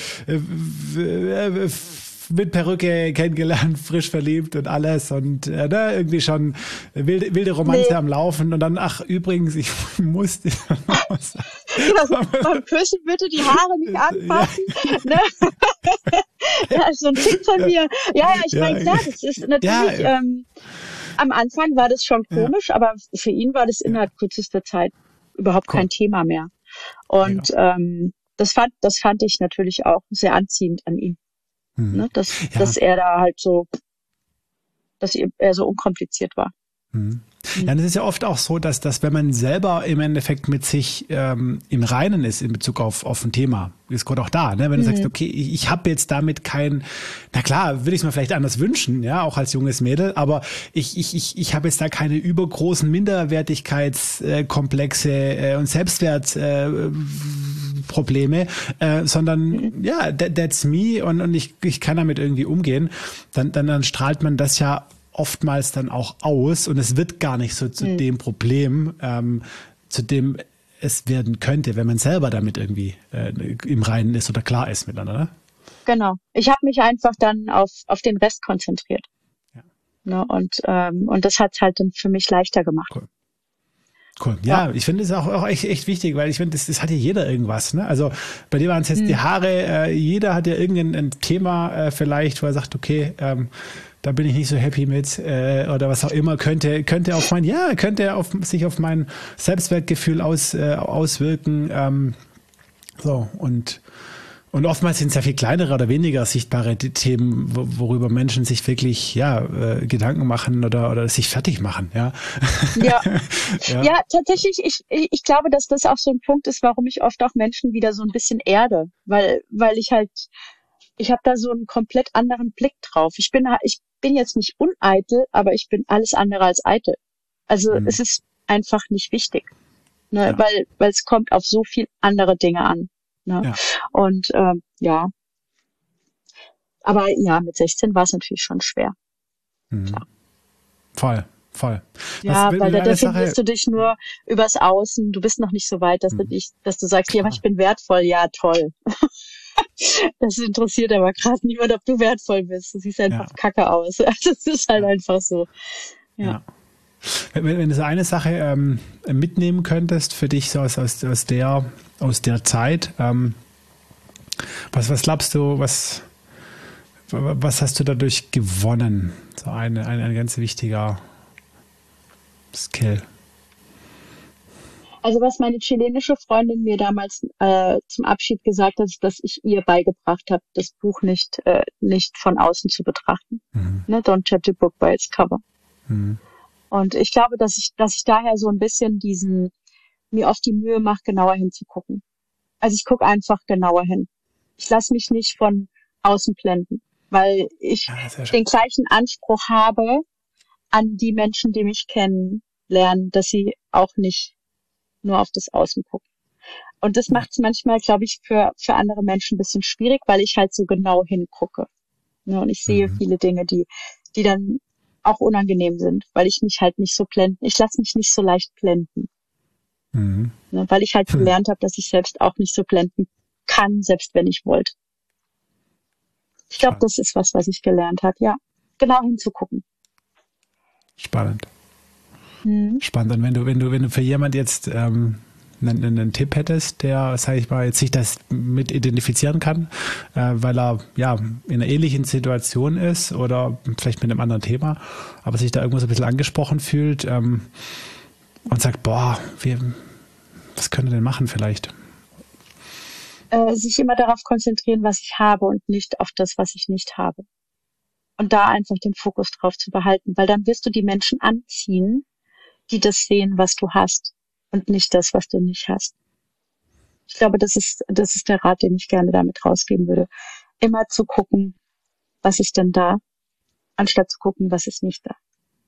äh, mit Perücke kennengelernt, frisch verliebt und alles und äh, ne, irgendwie schon wilde, wilde Romanze nee. am Laufen und dann, ach übrigens, ich musste raus. Also, beim Küssen bitte die Haare nicht anfassen. Ja. Ne? Das ist so ein Tipp von mir. Ja, ja, ich meine, klar, das ist natürlich, ja, ähm, Am Anfang war das schon komisch, ja. aber für ihn war das innerhalb ja. kürzester Zeit überhaupt cool. kein Thema mehr. Und ähm, das fand, das fand ich natürlich auch sehr anziehend an ihm. Hm. Ne? Dass, ja. dass er da halt so, dass er so unkompliziert war. Hm. Ja, und es ist ja oft auch so, dass, dass wenn man selber im Endeffekt mit sich ähm, im Reinen ist in Bezug auf, auf ein Thema, ist Gott auch da, ne? Wenn du mhm. sagst, okay, ich, ich habe jetzt damit kein, na klar, würde ich es mir vielleicht anders wünschen, ja, auch als junges Mädel, aber ich, ich, ich, ich habe jetzt da keine übergroßen Minderwertigkeitskomplexe äh, und Selbstwertprobleme, äh, äh, sondern mhm. ja, that, that's me und, und ich, ich kann damit irgendwie umgehen, dann, dann, dann strahlt man das ja oftmals dann auch aus und es wird gar nicht so zu mhm. dem Problem, ähm, zu dem es werden könnte, wenn man selber damit irgendwie äh, im Reinen ist oder klar ist miteinander. Ne? Genau. Ich habe mich einfach dann auf auf den Rest konzentriert. Ja. Ne, und ähm, und das hat es halt dann für mich leichter gemacht. Cool. Cool. Ja, ja, ich finde es auch, auch echt, echt wichtig, weil ich finde, das, das hat ja jeder irgendwas. Ne? Also bei dir waren es jetzt mhm. die Haare, äh, jeder hat ja irgendein ein Thema äh, vielleicht, wo er sagt, okay, ähm, da bin ich nicht so happy mit äh, oder was auch immer, könnte könnte auf mein, ja, könnte auf sich auf mein Selbstwertgefühl aus, äh, auswirken. Ähm, so und und oftmals sind es ja viel kleinere oder weniger sichtbare Themen, worüber Menschen sich wirklich ja äh, Gedanken machen oder oder sich fertig machen. Ja, ja. ja. ja, tatsächlich. Ich ich glaube, dass das auch so ein Punkt ist, warum ich oft auch Menschen wieder so ein bisschen erde, weil weil ich halt ich habe da so einen komplett anderen Blick drauf. Ich bin ich bin jetzt nicht uneitel, aber ich bin alles andere als eitel. Also mhm. es ist einfach nicht wichtig, ne? Ja. weil weil es kommt auf so viel andere Dinge an. Ne? Ja. Und ähm, ja, aber ja, mit sechzehn war es natürlich schon schwer. Mhm. Klar. Voll, voll. Ja, Was, weil da definierst Sache... du dich nur übers Außen. Du bist noch nicht so weit, dass mhm. du dich, dass du sagst, ja, aber ich bin wertvoll. Ja, toll. Das interessiert aber gerade niemand, ob du wertvoll bist. Du siehst einfach ja. kacke aus. Das ist halt ja. einfach so. Ja. ja. Wenn, wenn du so eine Sache ähm, mitnehmen könntest für dich so aus, aus, aus der aus der Zeit, ähm, was was glaubst du, was was hast du dadurch gewonnen? So eine ein, ein ganz wichtiger Skill. Also was meine chilenische Freundin mir damals äh, zum Abschied gesagt hat, ist, dass ich ihr beigebracht habe, das Buch nicht äh, nicht von außen zu betrachten. Mhm. Ne? Don't judge a book by its cover. Mhm. Und ich glaube, dass ich dass ich daher so ein bisschen diesen mir oft die Mühe mache, genauer hinzugucken. Also ich gucke einfach genauer hin. Ich lasse mich nicht von außen blenden, weil ich ja, den gleichen Anspruch habe an die Menschen, die mich kennenlernen, dass sie auch nicht nur auf das Außen gucken. Und das macht es manchmal, glaube ich, für für andere Menschen ein bisschen schwierig, weil ich halt so genau hingucke. Ja, und ich sehe mhm. viele Dinge, die die dann auch unangenehm sind, weil ich mich halt nicht so blenden, ich lasse mich nicht so leicht blenden. Mhm. Ne, weil ich halt hm. gelernt habe, dass ich selbst auch nicht so blenden kann, selbst wenn ich wollte. Ich glaube, das ist was, was ich gelernt habe, ja. Genau hinzugucken. Spannend. Hm. Spannend. Und wenn du, wenn du, wenn du für jemand jetzt ähm, einen, einen Tipp hättest, der, sage ich mal, jetzt sich das mit identifizieren kann, äh, weil er ja in einer ähnlichen Situation ist oder vielleicht mit einem anderen Thema, aber sich da irgendwo so ein bisschen angesprochen fühlt ähm, und sagt, boah, wir, was können wir denn machen vielleicht? Äh, sich immer darauf konzentrieren, was ich habe und nicht auf das, was ich nicht habe. Und da einfach den Fokus drauf zu behalten, weil dann wirst du die Menschen anziehen, die das sehen, was du hast und nicht das, was du nicht hast. Ich glaube, das ist, das ist der Rat, den ich gerne damit rausgeben würde. Immer zu gucken, was ist denn da, anstatt zu gucken, was ist nicht da.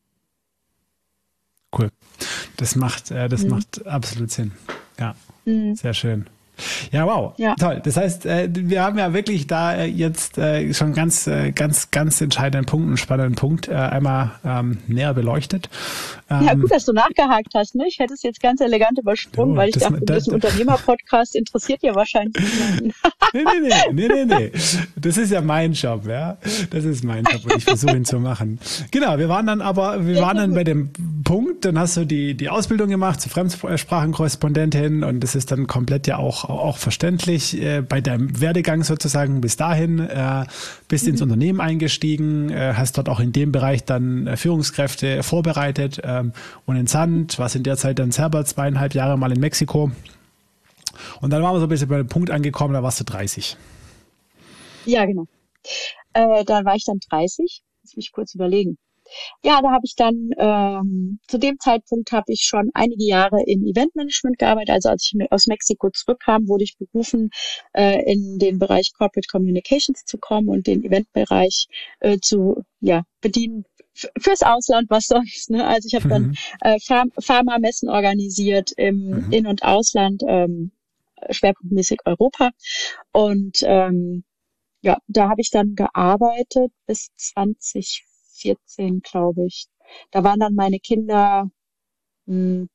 Cool. Das macht, äh, das mhm. macht absolut Sinn. Ja, mhm. sehr schön. Ja, wow, ja. Toll. Das heißt, äh, wir haben ja wirklich da äh, jetzt äh, schon ganz, äh, ganz, ganz entscheidenden Punkt, einen spannenden Punkt äh, einmal ähm, näher beleuchtet. Ähm, ja, gut, dass du nachgehakt hast. Ne? Ich hätte es jetzt ganz elegant übersprungen, oh, weil ich das, dachte, das, das Unternehmer-Podcast interessiert ja wahrscheinlich niemanden. nee, nee, nee, nee, nee, nee. Das ist ja mein Job, ja. Das ist mein Job und ich versuche ihn zu machen. Genau, wir waren dann aber, wir ja, waren dann bei dem Punkt, dann hast du die, die Ausbildung gemacht zur Fremdsprachenkorrespondentin und das ist dann komplett ja auch auch verständlich. Äh, bei deinem Werdegang sozusagen bis dahin äh, bist mhm. ins Unternehmen eingestiegen, äh, hast dort auch in dem Bereich dann äh, Führungskräfte vorbereitet ähm, und entsandt, warst in der Zeit dann selber zweieinhalb Jahre mal in Mexiko. Und dann waren wir so ein bisschen bei dem Punkt angekommen, da warst du dreißig. Ja, genau. Äh, dann war ich dann dreißig. Lass mich kurz überlegen. Ja, da habe ich dann, ähm, zu dem Zeitpunkt habe ich schon einige Jahre im Eventmanagement gearbeitet. Also als ich aus Mexiko zurückkam, wurde ich berufen, äh, in den Bereich Corporate Communications zu kommen und den Eventbereich äh, zu ja bedienen f- fürs Ausland, was sonst. Ne? Also ich habe dann Mhm. äh, Pharm- Pharma-Messen organisiert im Mhm. In- und Ausland, ähm, schwerpunktmäßig Europa. Und ähm, ja, da habe ich dann gearbeitet bis zwanzig vierzehn, glaube ich. Da waren dann meine Kinder mh,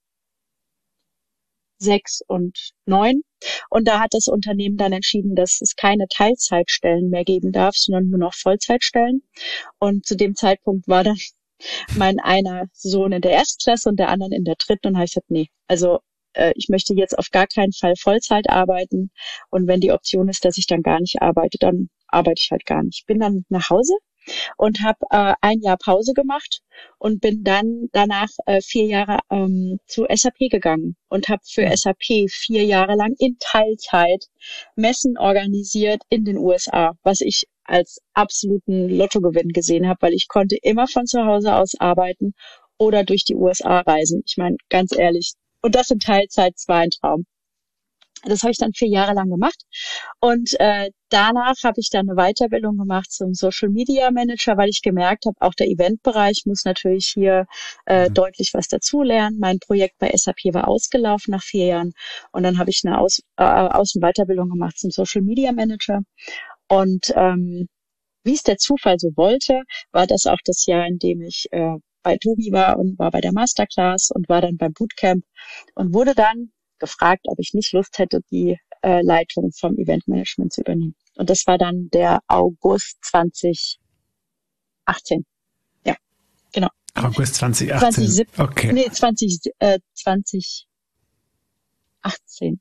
sechs und neun. Und da hat das Unternehmen dann entschieden, dass es keine Teilzeitstellen mehr geben darf, sondern nur noch Vollzeitstellen. Und zu dem Zeitpunkt war dann mein einer Sohn in der ersten Klasse und der andere in der dritten. Und habe ich gesagt, nee, also äh, ich möchte jetzt auf gar keinen Fall Vollzeit arbeiten. Und wenn die Option ist, dass ich dann gar nicht arbeite, dann arbeite ich halt gar nicht. Bin dann nach Hause und habe äh, ein Jahr Pause gemacht und bin dann danach äh, vier Jahre ähm, zu S A P gegangen und habe für Mhm. S A P vier Jahre lang in Teilzeit Messen organisiert in den U S A, was ich als absoluten Lottogewinn gesehen habe, weil ich konnte immer von zu Hause aus arbeiten oder durch die U S A reisen. Ich meine, ganz ehrlich, und das in Teilzeit, es war ein Traum. Das habe ich dann vier Jahre lang gemacht. Und äh, danach habe ich dann eine Weiterbildung gemacht zum Social Media Manager, weil ich gemerkt habe, auch der Eventbereich muss natürlich hier äh, Mhm. deutlich was dazulernen. Mein Projekt bei S A P war ausgelaufen nach vier Jahren. Und dann habe ich eine Aus-, äh, Außen- und Weiterbildung gemacht zum Social Media Manager. Und ähm, wie es der Zufall so wollte, war das auch das Jahr, in dem ich äh, bei Tobi war und war bei der Masterclass und war dann beim Bootcamp und wurde dann gefragt, ob ich nicht Lust hätte, die äh, Leitung vom Eventmanagement zu übernehmen. Und das war dann der August zwanzig achtzehn. Ja, genau. August zwanzig achtzehn. zwanzig siebzehn. Okay. Nee, zwanzig, äh, zwanzig achtzehn.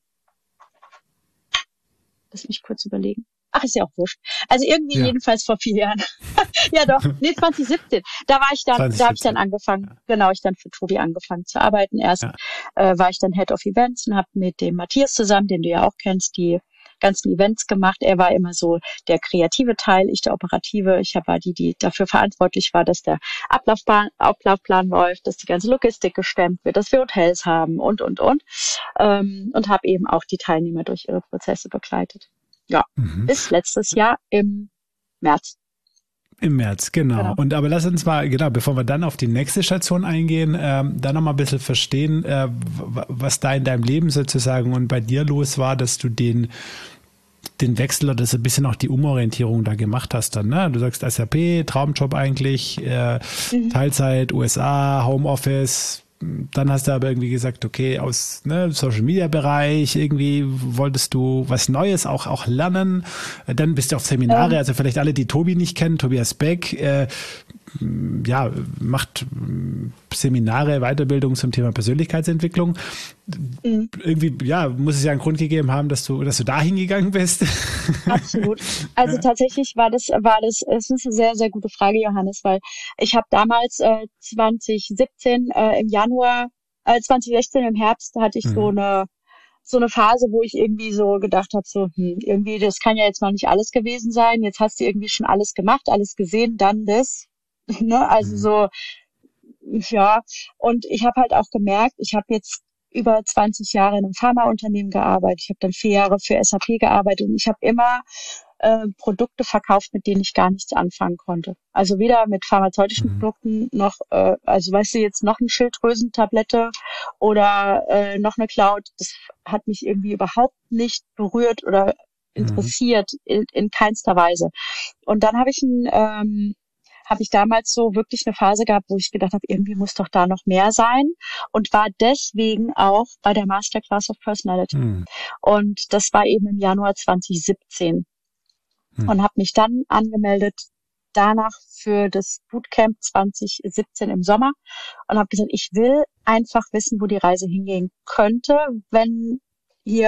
Lass mich kurz überlegen. Ach, ist ja auch wurscht. Also irgendwie Ja. jedenfalls vor vier Jahren. Ja doch, nee, zwanzig siebzehn. Da war ich dann, zwanzig da habe ich siebzehn. dann angefangen, genau, ich dann für Tobi angefangen zu arbeiten. Erst Ja. äh, war ich dann Head of Events und habe mit dem Matthias zusammen, den du ja auch kennst, die ganzen Events gemacht. Er war immer so der kreative Teil, ich der operative. Ich war die, die dafür verantwortlich war, dass der Ablaufplan, Ablaufplan läuft, dass die ganze Logistik gestemmt wird, dass wir Hotels haben und, und, und. Ähm, und habe eben auch die Teilnehmer durch ihre Prozesse begleitet. Ja, Mhm. bis letztes Jahr im März. Im März, genau. Genau. Und aber lass uns mal, genau, bevor wir dann auf die nächste Station eingehen, ähm, dann nochmal ein bisschen verstehen, äh, w- was da in deinem Leben sozusagen und bei dir los war, dass du den, den Wechsel oder so ein bisschen auch die Umorientierung da gemacht hast dann, ne? Du sagst S A P, Traumjob eigentlich, äh, Mhm. Teilzeit, U S A, Homeoffice. Dann hast du aber irgendwie gesagt, okay, aus ne, Social Media Bereich, irgendwie wolltest du was Neues auch, auch lernen. Dann bist du auf Seminare, Ähm. also vielleicht alle, die Tobi nicht kennen, Tobias Beck, äh, ja, macht Seminare, Weiterbildung zum Thema Persönlichkeitsentwicklung. Mhm. Irgendwie, ja, muss es ja einen Grund gegeben haben, dass du, dass du da hingegangen bist. Absolut. Also tatsächlich war das, war das, es ist eine sehr, sehr gute Frage, Johannes, weil ich habe damals äh, zwanzig siebzehn äh, im Januar, äh, zwanzig sechzehn im Herbst hatte ich so Mhm. eine so eine Phase, wo ich irgendwie so gedacht habe, so hm, irgendwie das kann ja jetzt noch nicht alles gewesen sein. Jetzt hast du irgendwie schon alles gemacht, alles gesehen, dann das, ne? Also Mhm. so ja. Und ich habe halt auch gemerkt, ich habe jetzt über zwanzig Jahre in einem Pharmaunternehmen gearbeitet. Ich habe dann vier Jahre für S A P gearbeitet und ich habe immer äh, Produkte verkauft, mit denen ich gar nichts anfangen konnte. Also weder mit pharmazeutischen Mhm. Produkten noch, äh, also weißt du, jetzt noch eine Schilddrüsentablette oder äh, noch eine Cloud. Das hat mich irgendwie überhaupt nicht berührt oder interessiert in, in keinster Weise. Und dann habe ich ein ähm, habe ich damals so wirklich eine Phase gehabt, wo ich gedacht habe, irgendwie muss doch da noch mehr sein und war deswegen auch bei der Masterclass of Personality. Mhm. Und das war eben im Januar zwanzig siebzehn Mhm. und habe mich dann angemeldet danach für das Bootcamp zwanzig siebzehn im Sommer und habe gesagt, ich will einfach wissen, wo die Reise hingehen könnte, wenn hier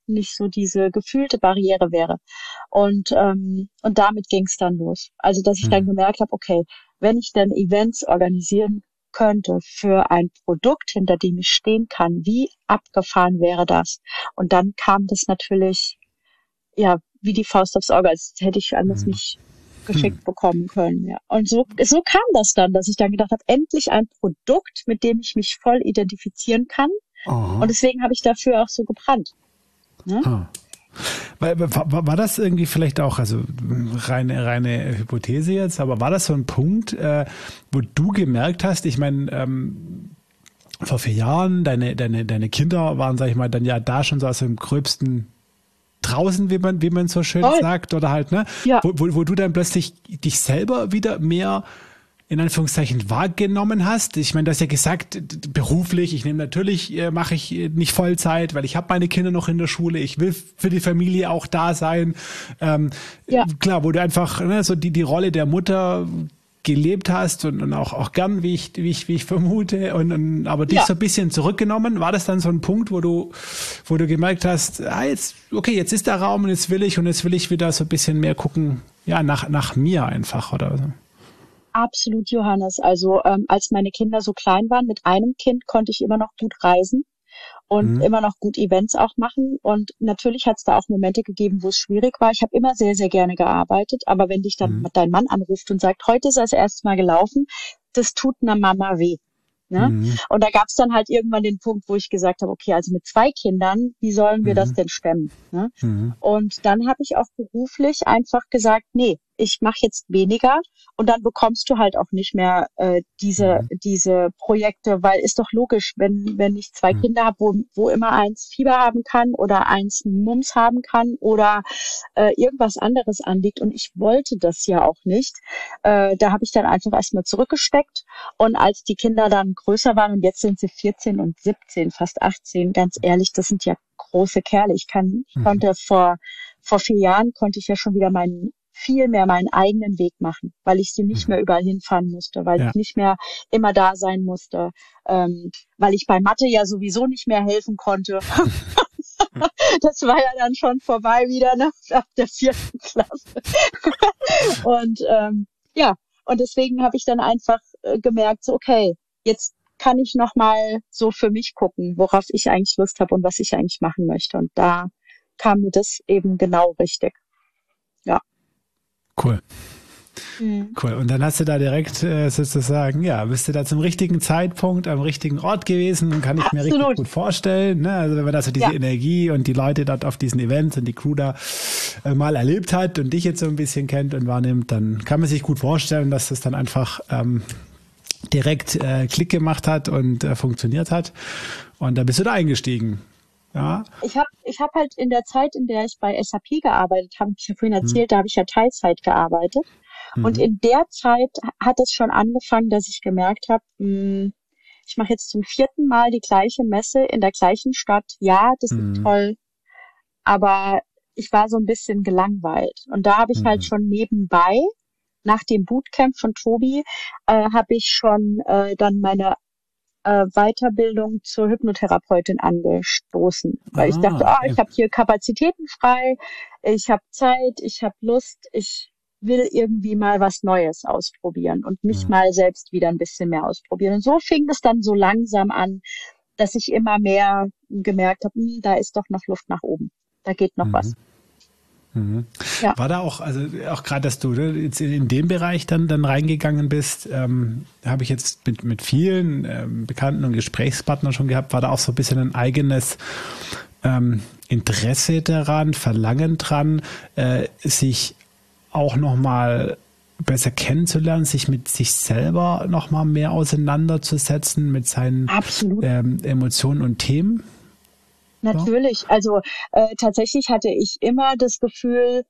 nicht so diese gefühlte Barriere wäre. Und ähm, und damit ging es dann los. Also dass ich dann gemerkt habe, okay, wenn ich dann Events organisieren könnte für ein Produkt, hinter dem ich stehen kann, wie abgefahren wäre das? Und dann kam das natürlich, ja, wie die Faust aufs Auge, als hätte ich anders nicht geschickt hm. bekommen können. Ja. Und so, so kam das dann, dass ich dann gedacht habe, endlich ein Produkt, mit dem ich mich voll identifizieren kann. Aha. Und deswegen habe ich dafür auch so gebrannt. Ne? Ah. War, war, war das irgendwie vielleicht auch, also reine, reine Hypothese jetzt, aber war das so ein Punkt, äh, wo du gemerkt hast, ich meine, ähm, vor vier Jahren, deine, deine, deine Kinder waren, sag ich mal, dann ja da schon so aus dem gröbsten draußen, wie man, wie man so schön oh. sagt, oder halt, ne? Ja. Wo, wo, wo du dann plötzlich dich selber wieder mehr in Anführungszeichen wahrgenommen hast. Ich meine, du hast ja gesagt, beruflich, ich nehme natürlich, äh, mache ich nicht Vollzeit, weil ich habe meine Kinder noch in der Schule, ich will für die Familie auch da sein. Ähm, ja. Klar, wo du einfach ne, so die, die Rolle der Mutter gelebt hast und, und auch, auch gern, wie ich, wie ich, wie ich vermute, und, und aber dich ja. so ein bisschen zurückgenommen. War das dann so ein Punkt, wo du, wo du gemerkt hast, ah, jetzt, okay, jetzt ist der Raum und jetzt will ich und jetzt will ich wieder so ein bisschen mehr gucken, ja, nach, nach mir einfach oder so? Absolut, Johannes. Also ähm, als meine Kinder so klein waren, mit einem Kind konnte ich immer noch gut reisen und mhm. immer noch gut Events auch machen. Und natürlich hat es da auch Momente gegeben, wo es schwierig war. Ich habe immer sehr, sehr gerne gearbeitet. Aber wenn dich dann mhm. dein Mann anruft und sagt, heute ist er das erste Mal gelaufen, das tut einer Mama weh. Ne? Mhm. Und da gab es dann halt irgendwann den Punkt, wo ich gesagt habe, okay, also mit zwei Kindern, wie sollen wir mhm. das denn stemmen? Ne? Mhm. Und dann habe ich auch beruflich einfach gesagt, nee, ich mache jetzt weniger und dann bekommst du halt auch nicht mehr äh, diese mhm. diese Projekte, weil ist doch logisch, wenn wenn ich zwei mhm. Kinder habe, wo wo immer eins Fieber haben kann oder eins Mumps haben kann oder äh, irgendwas anderes anliegt und ich wollte das ja auch nicht, äh, da habe ich dann einfach erstmal zurückgesteckt und als die Kinder dann größer waren und jetzt sind sie vierzehn und siebzehn, fast achtzehn, ganz ehrlich, das sind ja große Kerle. Ich kann ich mhm. konnte vor vor vier Jahren konnte ich ja schon wieder meinen viel mehr meinen eigenen Weg machen, weil ich sie nicht mehr überall hinfahren musste, weil ja. ich nicht mehr immer da sein musste, ähm, weil ich bei Mathe ja sowieso nicht mehr helfen konnte. Das war ja dann schon vorbei wieder nach, nach der vierten Klasse. Und ähm, ja, und deswegen habe ich dann einfach äh, gemerkt, so okay, jetzt kann ich noch mal so für mich gucken, worauf ich eigentlich Lust habe und was ich eigentlich machen möchte. Und da kam mir das eben genau richtig. Ja. Cool. Mhm. Cool. Und dann hast du da direkt äh, sozusagen, ja, bist du da zum richtigen Zeitpunkt am richtigen Ort gewesen und kann ich Absolut. mir richtig gut vorstellen. Ne? Also wenn man da so diese ja. Energie und die Leute dort auf diesen Events und die Crew da äh, mal erlebt hat und dich jetzt so ein bisschen kennt und wahrnimmt, dann kann man sich gut vorstellen, dass das dann einfach ähm, direkt äh, Klick gemacht hat und äh, funktioniert hat. Und da bist du da eingestiegen. Ja. Ich habe ich hab halt in der Zeit, in der ich bei S A P gearbeitet habe, ich ja vorhin erzählt, hm. da habe ich ja Teilzeit gearbeitet. Mhm. Und in der Zeit hat es schon angefangen, dass ich gemerkt habe, ich mache jetzt zum vierten Mal die gleiche Messe in der gleichen Stadt. Ja, das mhm. ist toll, aber ich war so ein bisschen gelangweilt. Und da habe ich mhm. halt schon nebenbei, nach dem Bootcamp von Tobi, äh, habe ich schon äh, dann meine Äh, Weiterbildung zur Hypnotherapeutin angestoßen, weil ah, ich dachte, ah, ich habe hier Kapazitäten frei, ich habe Zeit, ich habe Lust, ich will irgendwie mal was Neues ausprobieren und mich ja. mal selbst wieder ein bisschen mehr ausprobieren. Und so fing es dann so langsam an, dass ich immer mehr gemerkt habe, da ist doch noch Luft nach oben, da geht noch mhm. was. Mhm. Ja. War da auch, also auch gerade, dass du jetzt in den Bereich dann, dann reingegangen bist, ähm, habe ich jetzt mit, mit vielen ähm, Bekannten und Gesprächspartnern schon gehabt, war da auch so ein bisschen ein eigenes ähm, Interesse daran, Verlangen dran, äh, sich auch nochmal besser kennenzulernen, sich mit sich selber nochmal mehr auseinanderzusetzen, mit seinen ähm, Emotionen und Themen? Natürlich, also äh, tatsächlich hatte ich immer das Gefühl,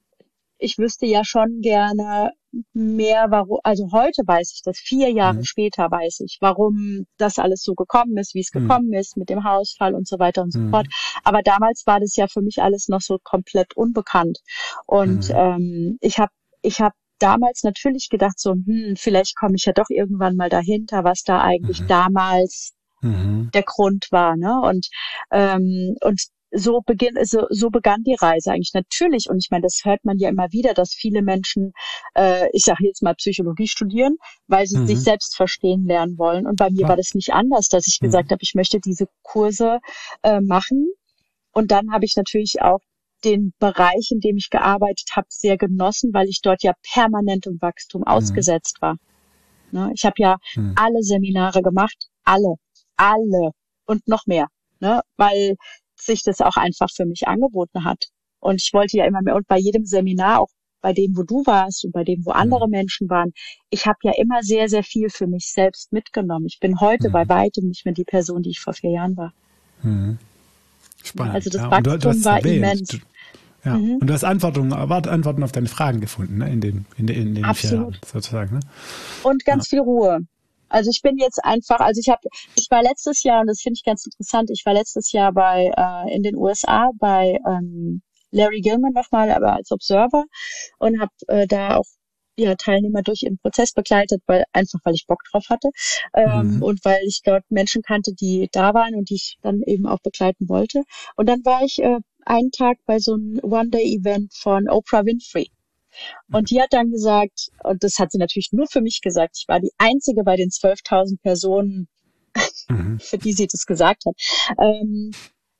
ich wüsste ja schon gerne mehr, warum, also heute weiß ich das, vier Jahre mhm. später weiß ich, warum das alles so gekommen ist, wie es mhm. gekommen ist mit dem Hausfall und so weiter und so mhm. fort. Aber damals war das ja für mich alles noch so komplett unbekannt. Und mhm. ähm, ich habe ich hab damals natürlich gedacht, so, hm, vielleicht komme ich ja doch irgendwann mal dahinter, was da eigentlich mhm. damals Mhm. der Grund war, ne? Und ähm, und so beginn, so, so begann die Reise eigentlich natürlich. Und ich meine, das hört man ja immer wieder, dass viele Menschen, äh, ich sage jetzt mal Psychologie studieren, weil sie Mhm. sich selbst verstehen lernen wollen. Und bei mir Klar. war das nicht anders, dass ich Mhm. gesagt habe, ich möchte diese Kurse äh, machen. Und dann habe ich natürlich auch den Bereich, in dem ich gearbeitet habe, sehr genossen, weil ich dort ja permanent im Wachstum ausgesetzt war. Ne? Ich habe ja Mhm. alle Seminare gemacht, alle, alle und noch mehr, ne? Weil sich das auch einfach für mich angeboten hat. Und ich wollte ja immer mehr, und bei jedem Seminar, auch bei dem, wo du warst und bei dem, wo andere Mhm. Menschen waren, ich habe ja immer sehr, sehr viel für mich selbst mitgenommen. Ich bin heute Mhm. bei weitem nicht mehr die Person, die ich vor vier Jahren war. Mhm. Spannend. Also das Ja. Und du, du hast Wachstum es war erwähnt. immens. Du, ja. Mhm. Und du hast Antworten, Antworten auf deine Fragen gefunden, ne? in den, in den, in den vier Absolut. Jahren sozusagen. Ne? Und ganz viel Ruhe. Also ich bin jetzt einfach, also ich habe, ich war letztes Jahr, und das finde ich ganz interessant, ich war letztes Jahr bei äh, in den U S A bei ähm, Larry Gilman nochmal, aber als Observer, und habe äh, da auch ja Teilnehmer durch ihren Prozess begleitet, weil einfach weil ich Bock drauf hatte ähm, Mhm. und weil ich dort Menschen kannte, die da waren und die ich dann eben auch begleiten wollte. Und dann war ich äh, einen Tag bei so einem One-Day-Event von Oprah Winfrey. Und die hat dann gesagt, und das hat sie natürlich nur für mich gesagt, ich war die einzige bei den zwölftausend Personen, Mhm. für die sie das gesagt hat. Ähm,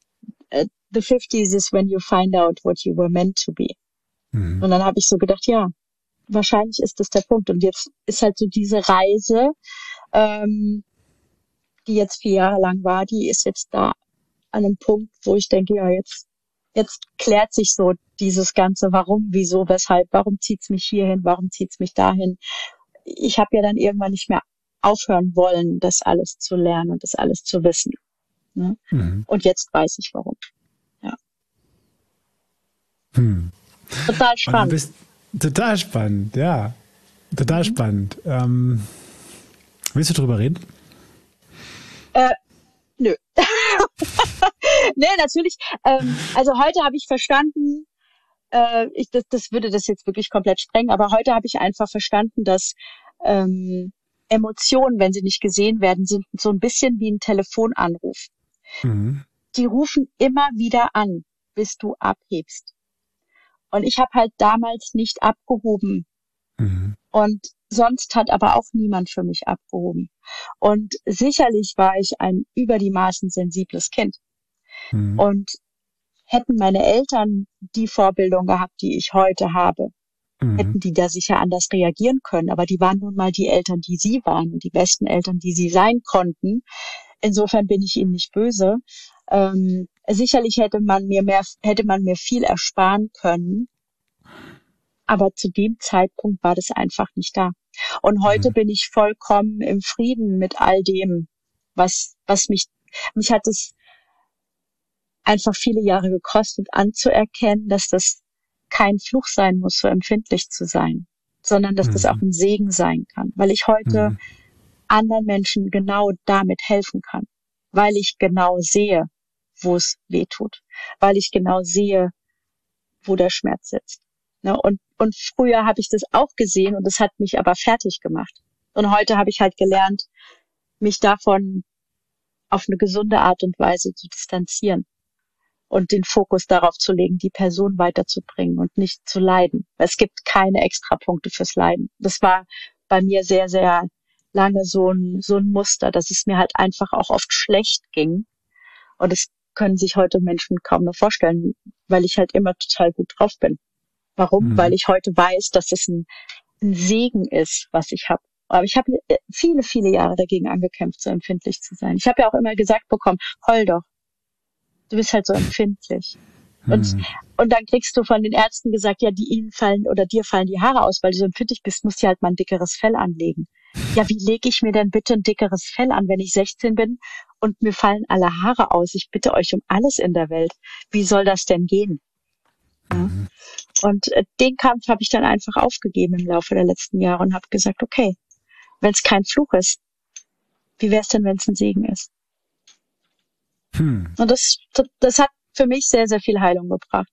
äh, the fifties is when you find out what you were meant to be. Mhm. Und dann habe ich so gedacht, ja, wahrscheinlich ist das der Punkt. Und jetzt ist halt so diese Reise, ähm, die jetzt vier Jahre lang war, die ist jetzt da an einem Punkt, wo ich denke, ja, jetzt Jetzt klärt sich so dieses ganze Warum, wieso, weshalb, warum zieht's mich hierhin, warum zieht's mich dahin. Ich habe ja dann irgendwann nicht mehr aufhören wollen, das alles zu lernen und das alles zu wissen. Ne? Mhm. Und jetzt weiß ich warum. Ja. Hm. Total Und du spannend. bist total spannend, ja. Total Mhm. spannend. Ähm, willst du drüber reden? Äh, nö. Nee, natürlich. Ähm, also heute habe ich verstanden, äh, ich, das, das würde das jetzt wirklich komplett sprengen, aber heute habe ich einfach verstanden, dass ähm, Emotionen, wenn sie nicht gesehen werden, sind so ein bisschen wie ein Telefonanruf. Mhm. Die rufen immer wieder an, bis du abhebst. Und ich habe halt damals nicht abgehoben. Mhm. Und sonst hat aber auch niemand für mich abgehoben. Und sicherlich war ich ein über die Maßen sensibles Kind. Mhm. Und hätten meine Eltern die Vorbildung gehabt, die ich heute habe, Mhm. hätten die da sicher anders reagieren können. Aber die waren nun mal die Eltern, die sie waren und die besten Eltern, die sie sein konnten. Insofern bin ich ihnen nicht böse. Ähm, sicherlich hätte man mir mehr, hätte man mir viel ersparen können. Aber zu dem Zeitpunkt war das einfach nicht da. Und heute Mhm. bin ich vollkommen im Frieden mit all dem, was, was mich, mich hat es einfach viele Jahre gekostet, anzuerkennen, dass das kein Fluch sein muss, so empfindlich zu sein, sondern dass das auch Mhm. ein Segen sein kann, weil ich heute Mhm. anderen Menschen genau damit helfen kann, weil ich genau sehe, wo es weh tut, weil ich genau sehe, wo der Schmerz sitzt. Ne? Und, und früher habe ich das auch gesehen und das hat mich aber fertig gemacht. Und heute habe ich halt gelernt, mich davon auf eine gesunde Art und Weise zu distanzieren und den Fokus darauf zu legen, die Person weiterzubringen und nicht zu leiden. Es gibt keine Extrapunkte fürs Leiden. Das war bei mir sehr, sehr lange so ein, so ein Muster, dass es mir halt einfach auch oft schlecht ging. Und das können sich heute Menschen kaum noch vorstellen, weil ich halt immer total gut drauf bin. Warum? Mhm. Weil ich heute weiß, dass es ein, ein Segen ist, was ich habe. Aber ich habe viele, viele Jahre dagegen angekämpft, so empfindlich zu sein. Ich habe ja auch immer gesagt bekommen, heul doch. Du bist halt so empfindlich. Und, Mhm. und dann kriegst du von den Ärzten gesagt, ja, die ihnen fallen oder dir fallen die Haare aus, weil du so empfindlich bist, musst du halt mal ein dickeres Fell anlegen. Ja, wie lege ich mir denn bitte ein dickeres Fell an, wenn ich sechzehn bin und mir fallen alle Haare aus? Ich bitte euch um alles in der Welt. Wie soll das denn gehen? Ja. Und äh, den Kampf habe ich dann einfach aufgegeben im Laufe der letzten Jahre und habe gesagt, okay, wenn es kein Fluch ist, wie wäre es denn, wenn es ein Segen ist? Hm. Und das, das hat für mich sehr, sehr viel Heilung gebracht.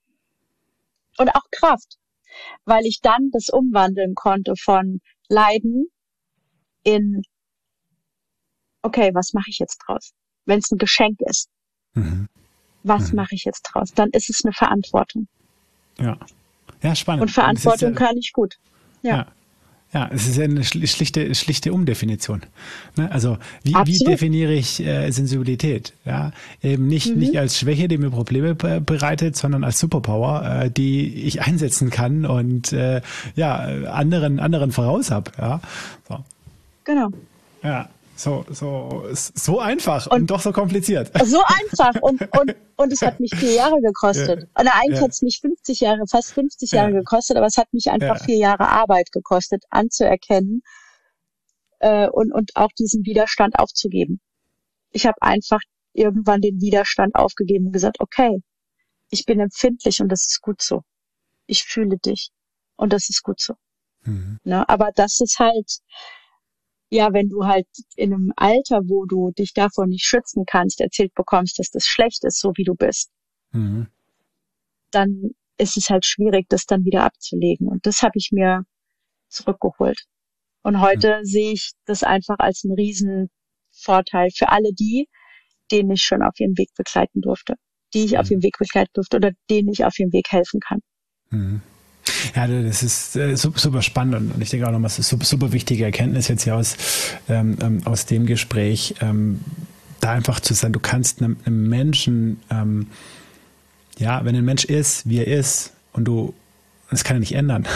Und auch Kraft, weil ich dann das umwandeln konnte von Leiden in, okay, was mache ich jetzt draus? Wenn es ein Geschenk ist. Mhm. Was Mhm. mache ich jetzt draus? Dann ist es eine Verantwortung. Ja. Ja, spannend. Und Verantwortung Und es ist ja, kann ich gut. Ja, ja. Ja, es ist ja eine schli- schlichte, schlichte Umdefinition. Ne? Also wie, wie absolut. definiere ich äh, Sensibilität? Ja, eben nicht Mhm. nicht als Schwäche, die mir Probleme be- bereitet, sondern als Superpower, äh, die ich einsetzen kann und äh, ja äh, anderen anderen voraus habe. Ja, so, Genau. ja, so so so einfach und, Und doch so kompliziert. so einfach. Und, und, und es hat mich vier Jahre gekostet. Oder eigentlich Ja, hat es mich fünfzig Jahre, fast fünfzig Jahre ja, gekostet, aber es hat mich einfach ja. vier Jahre Arbeit gekostet, anzuerkennen äh, und, und auch diesen Widerstand aufzugeben. Ich habe einfach irgendwann den Widerstand aufgegeben und gesagt, okay, ich bin empfindlich und das ist gut so. Ich fühle dich und das ist gut so. Mhm. Ne? Aber das ist halt, ja, wenn du halt in einem Alter, wo du dich davor nicht schützen kannst, erzählt bekommst, dass das schlecht ist, so wie du bist, Mhm. dann ist es halt schwierig, das dann wieder abzulegen. Und das habe ich mir zurückgeholt. Und heute mhm. sehe ich das einfach als einen riesen Vorteil für alle die, denen ich schon auf ihrem Weg begleiten durfte, die ich mhm. auf ihrem Weg begleiten durfte oder denen ich auf ihrem Weg helfen kann. Mhm. Ja, das ist äh, super spannend und ich denke auch nochmal, das ist super, super wichtige Erkenntnis jetzt hier aus, ähm, aus dem Gespräch, ähm, da einfach zu sein, du kannst einem, einem Menschen, ähm, ja, wenn ein Mensch ist, wie er ist und du, das kann er nicht ändern,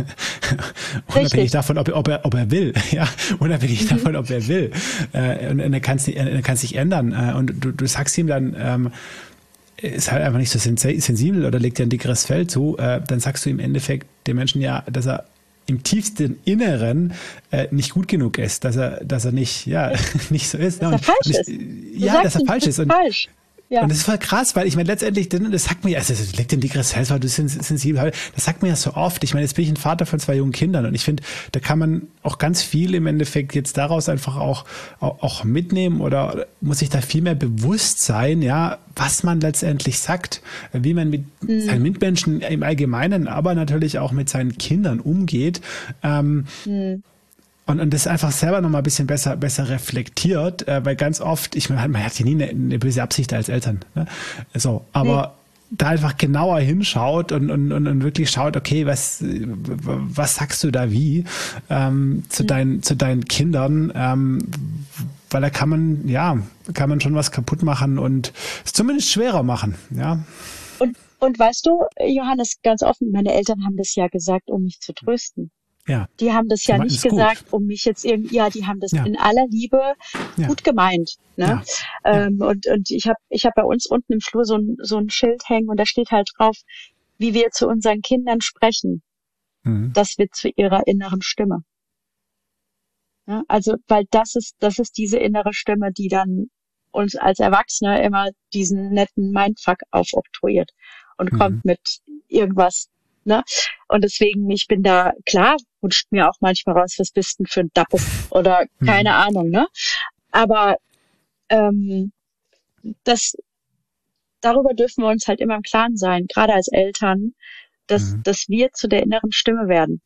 unabhängig davon, ob er, ob er, ob er will, ja, unabhängig mhm. davon, ob er will, äh, und, und er kann es er kann sich ändern äh, und du, du sagst ihm dann, ähm, ist halt einfach nicht so sensibel oder legt dir ein dickeres Fell zu, äh, dann sagst du im Endeffekt dem Menschen ja, dass er im tiefsten Inneren äh, nicht gut genug ist, dass er, dass er nicht, ja, nicht so ist. Dass ne? er falsch ich, ist. Ja, dass er falsch ist. Und, falsch. Ja. Und das ist voll krass, weil ich meine, letztendlich, das sagt mir ja, also das legt dir ein dickeres Fell, weil du sensibel, das sagt mir ja so oft. Ich meine, jetzt bin ich ein Vater von zwei jungen Kindern und ich finde, da kann man auch ganz viel im Endeffekt jetzt daraus einfach auch, auch, auch mitnehmen oder muss sich da viel mehr bewusst sein, ja, was man letztendlich sagt, wie man mit mhm. seinen Mitmenschen im Allgemeinen, aber natürlich auch mit seinen Kindern umgeht. Ähm, mhm. Und, und das einfach selber nochmal ein bisschen besser, besser reflektiert, äh, weil ganz oft, ich meine, man hat ja nie eine, eine böse Absicht als Eltern, ne? So, aber nee. da einfach genauer hinschaut und, und, und, und wirklich schaut, okay, was, was sagst du da wie ähm, zu, mhm. deinen, zu deinen Kindern, ähm, weil da kann man, ja, kann man schon was kaputt machen und es zumindest schwerer machen, ja. Und, und weißt du, Johannes, ganz offen, meine Eltern haben das ja gesagt, um mich zu trösten. Ja. Die haben das ja nicht gesagt, gut. um mich jetzt irgendwie, ja, die haben das ja. in aller Liebe ja. gut gemeint. Ne? Ja. Ähm, ja. Und, und ich habe ich hab bei uns unten im Flur so ein, so ein Schild hängen und da steht halt drauf, wie wir zu unseren Kindern sprechen. Mhm. Das wird zu ihrer inneren Stimme. Ja, also, weil das ist, das ist diese innere Stimme, die dann uns als Erwachsene immer diesen netten Mindfuck aufoktroyiert und mhm. kommt mit irgendwas. Ne? Und deswegen, ich bin da, klar, rutscht mir auch manchmal raus, was bist denn für ein Dappo oder keine mhm. Ahnung, ne? Aber ähm, das, darüber dürfen wir uns halt immer im Klaren sein, gerade als Eltern, dass, mhm. dass wir zu der inneren Stimme werden.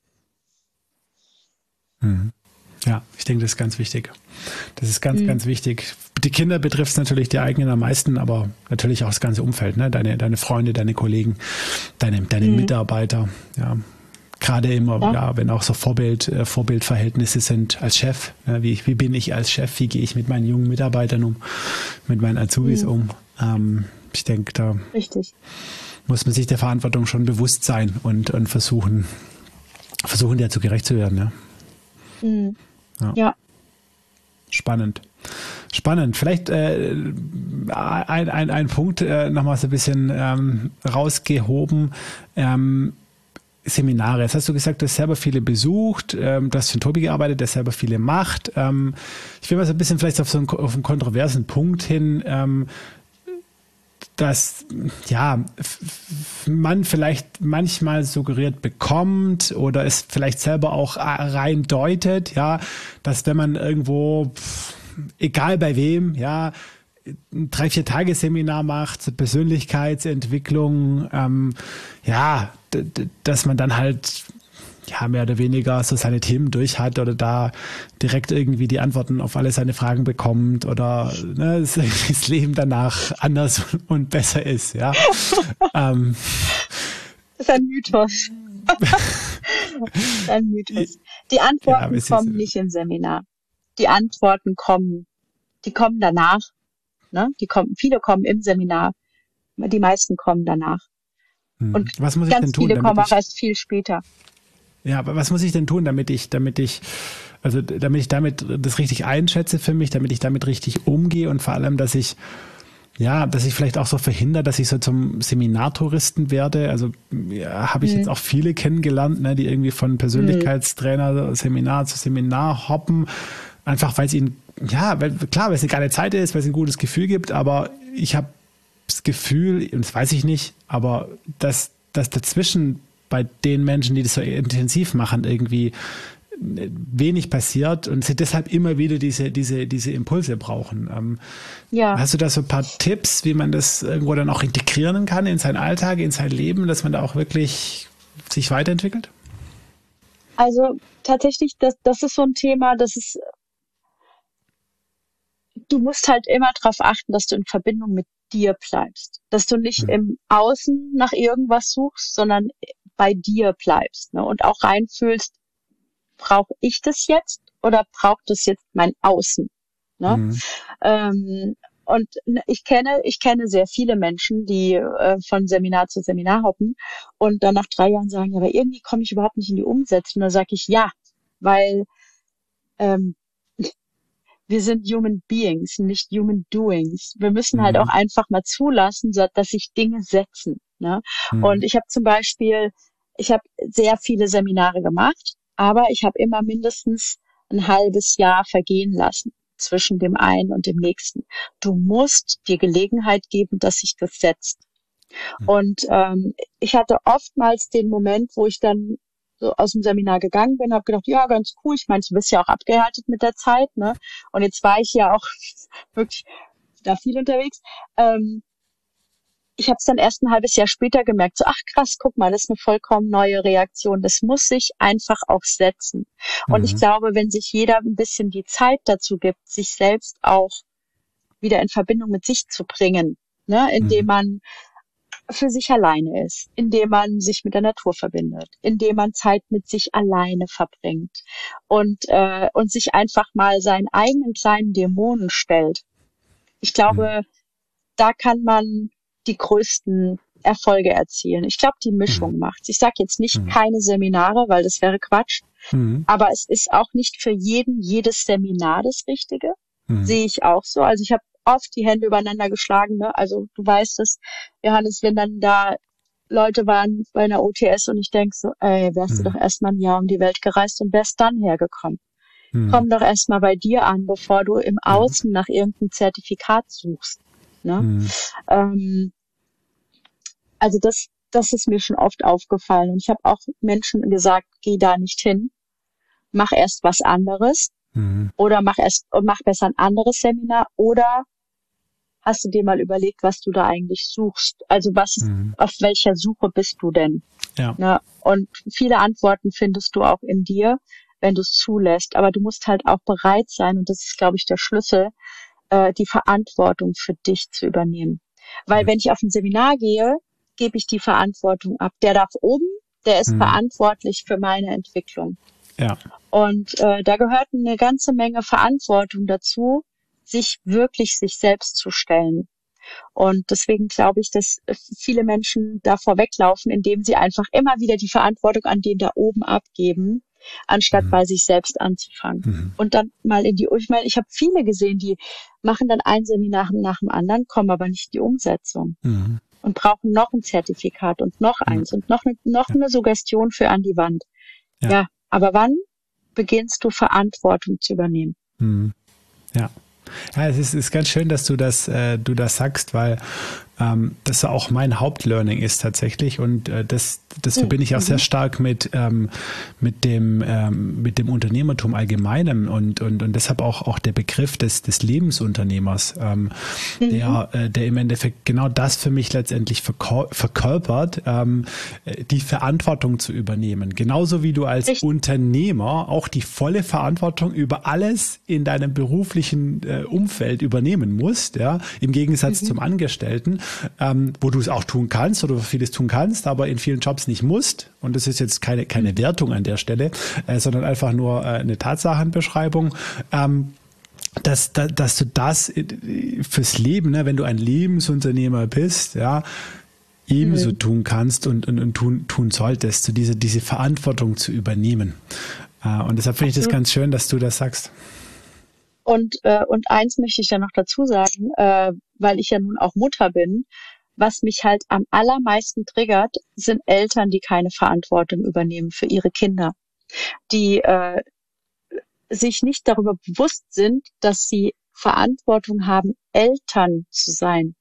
Mhm. Ja, ich denke, das ist ganz wichtig. Das ist ganz, mhm. ganz wichtig. Die Kinder betrifft es natürlich die eigenen am meisten, aber natürlich auch das ganze Umfeld, ne? Deine, deine Freunde, deine Kollegen, deine, deine mhm. Mitarbeiter, ja. Gerade immer, ja. ja, wenn auch so Vorbild, äh, Vorbildverhältnisse sind als Chef. Ne? Wie, wie bin ich als Chef? Wie gehe ich mit meinen jungen Mitarbeitern um? Mit meinen Azubis mhm. um? Ähm, ich denke, da Richtig. muss man sich der Verantwortung schon bewusst sein und, und versuchen, versuchen, der zu gerecht zu werden, ja. Mhm. Ja. ja. Spannend. Spannend. Vielleicht äh, ein, ein, ein Punkt äh, nochmal so ein bisschen ähm, rausgehoben. Ähm, Seminare. Jetzt hast du gesagt, du hast selber viele besucht, ähm, du hast für Tobi gearbeitet, der selber viele macht. Ähm, ich will mal so ein bisschen vielleicht auf so einen, auf einen kontroversen Punkt hin, ähm, dass ja man vielleicht manchmal suggeriert bekommt oder es vielleicht selber auch rein deutet, ja, dass wenn man irgendwo, egal bei wem, ja, ein drei, vier Tage Seminar macht, Persönlichkeitsentwicklung, ähm, ja, d- d- dass man dann halt ja, mehr oder weniger so seine Themen durch hat oder da direkt irgendwie die Antworten auf alle seine Fragen bekommt oder ne, das Leben danach anders und besser ist, ja. ähm, das ist ein Mythos. Das ist ein Mythos. Die Antworten ja, kommen nicht im Seminar. Die Antworten kommen, die kommen danach. Ne? Die kommen, viele kommen im Seminar, die meisten kommen danach. Hm. Und was muss ich ganz denn tun, viele kommen ich, auch erst viel später. Ja, aber was muss ich denn tun, damit ich, damit ich, also damit ich damit das richtig einschätze für mich, damit ich damit richtig umgehe und vor allem, dass ich, ja, dass ich vielleicht auch so verhindere, dass ich so zum Seminartouristen werde. Also ja, habe ich hm. jetzt auch viele kennengelernt, ne, die irgendwie von Persönlichkeitstrainer, hm. Seminar zu Seminar hoppen, einfach weil es ihnen, ja, weil, klar, weil es eine geile Zeit ist, weil es ein gutes Gefühl gibt, aber ich habe das Gefühl, und das weiß ich nicht, aber dass, dass dazwischen bei den Menschen, die das so intensiv machen, irgendwie wenig passiert und sie deshalb immer wieder diese, diese, diese Impulse brauchen. Ähm, ja. Hast du da so ein paar Tipps, wie man das irgendwo dann auch integrieren kann in seinen Alltag, in sein Leben, dass man da auch wirklich sich weiterentwickelt? Also tatsächlich, das, das ist so ein Thema, das ist, du musst halt immer darauf achten, dass du in Verbindung mit dir bleibst, dass du nicht mhm. im Außen nach irgendwas suchst, sondern bei dir bleibst, ne? Und auch reinfühlst, brauche ich das jetzt oder braucht das jetzt mein Außen? Ne? Mhm. Ähm, und ich kenne, ich kenne sehr viele Menschen, die äh, von Seminar zu Seminar hoppen und dann nach drei Jahren sagen, ja, aber irgendwie komme ich überhaupt nicht in die Umsetzung. Da sage ich ja, weil ähm, wir sind Human Beings, nicht Human Doings. Wir müssen mhm. halt auch einfach mal zulassen, dass sich Dinge setzen. Ne? Mhm. Und ich habe zum Beispiel, ich habe sehr viele Seminare gemacht, aber ich habe immer mindestens ein halbes Jahr vergehen lassen zwischen dem einen und dem nächsten. Du musst dir Gelegenheit geben, dass sich das setzt. Mhm. Und ähm, ich hatte oftmals den Moment, wo ich dann so aus dem Seminar gegangen bin, habe gedacht, ja, ganz cool. Ich meine, du bist ja auch abgehärtet mit der Zeit, ne? Und jetzt war ich ja auch wirklich da viel unterwegs. Ähm, ich habe es dann erst ein halbes Jahr später gemerkt, so, ach krass, guck mal, das ist eine vollkommen neue Reaktion. Das muss sich einfach auch setzen. Mhm. Und ich glaube, wenn sich jeder ein bisschen die Zeit dazu gibt, sich selbst auch wieder in Verbindung mit sich zu bringen, ne, indem mhm. man für sich alleine ist, indem man sich mit der Natur verbindet, indem man Zeit mit sich alleine verbringt und äh, und sich einfach mal seinen eigenen kleinen Dämonen stellt. Ich glaube, mhm. da kann man die größten Erfolge erzielen. Ich glaube, die Mischung mhm. macht's. Ich sage jetzt nicht mhm. keine Seminare, weil das wäre Quatsch, mhm. aber es ist auch nicht für jeden jedes Seminar das Richtige. Mhm. Sehe ich auch so. Also ich habe oft die Hände übereinander geschlagen, ne? Also du weißt es, Johannes, wenn dann da Leute waren bei einer O T S und ich denk so, ey, wärst mhm. du doch erstmal ein Jahr um die Welt gereist und wärst dann hergekommen. Mhm. Komm doch erstmal bei dir an, bevor du im Außen ja. nach irgendeinem Zertifikat suchst. Ne? Mhm. Ähm, also das, das ist mir schon oft aufgefallen. Und ich habe auch Menschen gesagt, geh da nicht hin, mach erst was anderes mhm. oder mach erst mach besser ein anderes Seminar oder hast du dir mal überlegt, was du da eigentlich suchst? Also was ist, mhm. auf welcher Suche bist du denn? Ja. Ne? Und viele Antworten findest du auch in dir, wenn du es zulässt. Aber du musst halt auch bereit sein, und das ist, glaube ich, der Schlüssel, äh, die Verantwortung für dich zu übernehmen. Weil ja. wenn ich auf ein Seminar gehe, gebe ich die Verantwortung ab. Der darf oben, der ist mhm. verantwortlich für meine Entwicklung. Ja. Und äh, da gehört eine ganze Menge Verantwortung dazu, sich wirklich sich selbst zu stellen. Und deswegen glaube ich, dass viele Menschen davor weglaufen, indem sie einfach immer wieder die Verantwortung an den da oben abgeben, anstatt mhm. bei sich selbst anzufangen. Mhm. Und dann mal in die, ich meine, ich habe viele gesehen, die machen dann ein Seminar nach dem anderen, kommen aber nicht in die Umsetzung mhm. und brauchen noch ein Zertifikat und noch eins mhm. und noch, noch ja. eine Suggestion für an die Wand. Ja. ja, aber wann beginnst du Verantwortung zu übernehmen? Mhm. Ja. Ja, es ist, ist ganz schön, dass du das, äh, du das sagst, weil ähm, das auch mein Hauptlearning ist tatsächlich und äh, das, das Mhm. verbinde ich auch sehr stark mit, ähm, mit dem, ähm, mit dem Unternehmertum allgemeinem und, und, und deshalb auch, auch der Begriff des, des Lebensunternehmers, ähm, Mhm. der, äh, der im Endeffekt genau das für mich letztendlich verkör- verkörpert, ähm, die Verantwortung zu übernehmen. Genauso wie du als Richtig. Unternehmer auch die volle Verantwortung über alles in deinem beruflichen äh, Umfeld übernehmen musst, ja, im Gegensatz Mhm. zum Angestellten, ähm, wo du es auch tun kannst oder vieles tun kannst, aber in vielen Jobs nicht musst. Und das ist jetzt keine, keine Wertung an der Stelle, äh, sondern einfach nur äh, eine Tatsachenbeschreibung. Ähm, Dass, dass, dass du das fürs Leben, ne, wenn du ein Lebensunternehmer bist, ja, ebenso Mhm. tun kannst und, und, und tun, tun solltest, so diese, diese Verantwortung zu übernehmen. Äh, Und deshalb finde ich das Absolut. ganz schön, dass du das sagst. Und, äh, und eins möchte ich ja noch dazu sagen, äh, weil ich ja nun auch Mutter bin, was mich halt am allermeisten triggert, sind Eltern, die keine Verantwortung übernehmen für ihre Kinder, die äh, sich nicht darüber bewusst sind, dass sie Verantwortung haben, Eltern zu sein.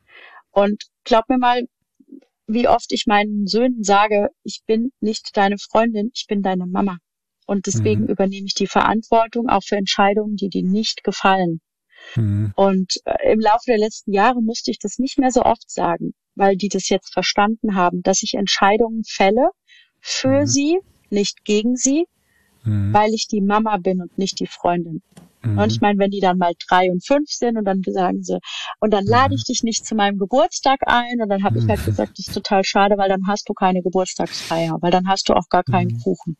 Und glaub mir mal, wie oft ich meinen Söhnen sage, ich bin nicht deine Freundin, ich bin deine Mama. Und deswegen Mhm. übernehme ich die Verantwortung auch für Entscheidungen, die dir nicht gefallen. Mhm. Und äh, im Laufe der letzten Jahre musste ich das nicht mehr so oft sagen, weil die das jetzt verstanden haben, dass ich Entscheidungen fälle für Mhm. sie, nicht gegen sie, Mhm. weil ich die Mama bin und nicht die Freundin. Und ich Mhm. meine, wenn die dann mal drei und fünf sind und dann sagen sie, und dann lade ich dich nicht zu meinem Geburtstag ein, und dann habe ich halt gesagt, das ist total schade, weil dann hast du keine Geburtstagsfeier, weil dann hast du auch gar keinen Mhm. Kuchen.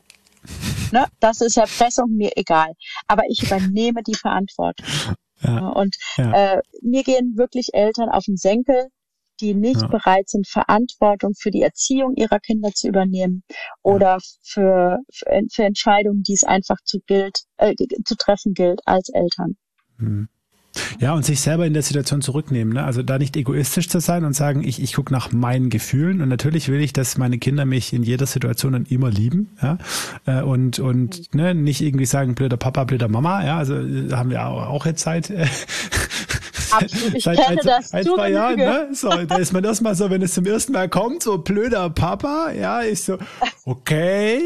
Ne? Das ist Erpressung, mir egal. Aber ich übernehme die Verantwortung. Ja, Ja, und ja, äh, mir gehen wirklich Eltern auf den Senkel, die nicht ja, bereit sind, Verantwortung für die Erziehung ihrer Kinder zu übernehmen ja. oder für, für, für Entscheidungen, die es einfach zu gilt, äh, zu treffen gilt als Eltern. Mhm. Ja, und sich selber in der Situation zurücknehmen. Ne? Also da nicht egoistisch zu sein und sagen, ich, ich gucke nach meinen Gefühlen. Und natürlich will ich, dass meine Kinder mich in jeder Situation dann immer lieben. Ja? Äh, Und, und ne, nicht irgendwie sagen, blöder Papa, blöder Mama. Ja, also äh, haben wir auch, auch jetzt Zeit. Äh, Absolut, ich Seit kenne ein, das ein zu zwei Jahren, Genüge. ne? So, da ist man erstmal so, wenn es zum ersten Mal kommt, so blöder Papa, ja, ich so, okay.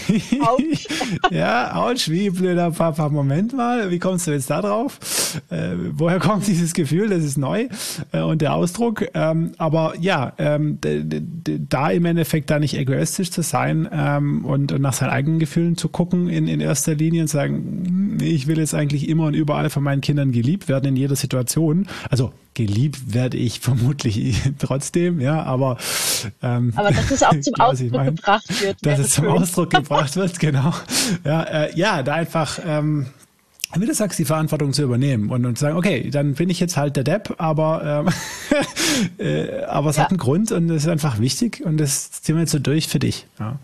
Autsch. Ja, ouch, wie blöder Papa, Moment mal, wie kommst du jetzt da drauf? Äh, woher kommt dieses Gefühl? Das ist neu äh, und der Ausdruck. Ähm, aber ja, ähm, d- d- da im Endeffekt da nicht egoistisch zu sein ähm, und, und nach seinen eigenen Gefühlen zu gucken in, in erster Linie und sagen, ich will jetzt eigentlich immer und überall von meinen Kindern geliebt werden in jeder Situation. Also geliebt werde ich vermutlich trotzdem, ja, aber ähm, Aber dass es auch zum klar, was ich Ausdruck meine, gebracht wird, dass wäre es zum schön. Ausdruck gebracht wird, genau. Ja, äh, ja, da einfach, ähm, wie du sagst, die Verantwortung zu übernehmen und, und sagen, okay, dann bin ich jetzt halt der Depp, aber, ähm, äh, aber es Ja, hat einen Grund und es ist einfach wichtig und das ziehen wir jetzt so durch für dich. Ja.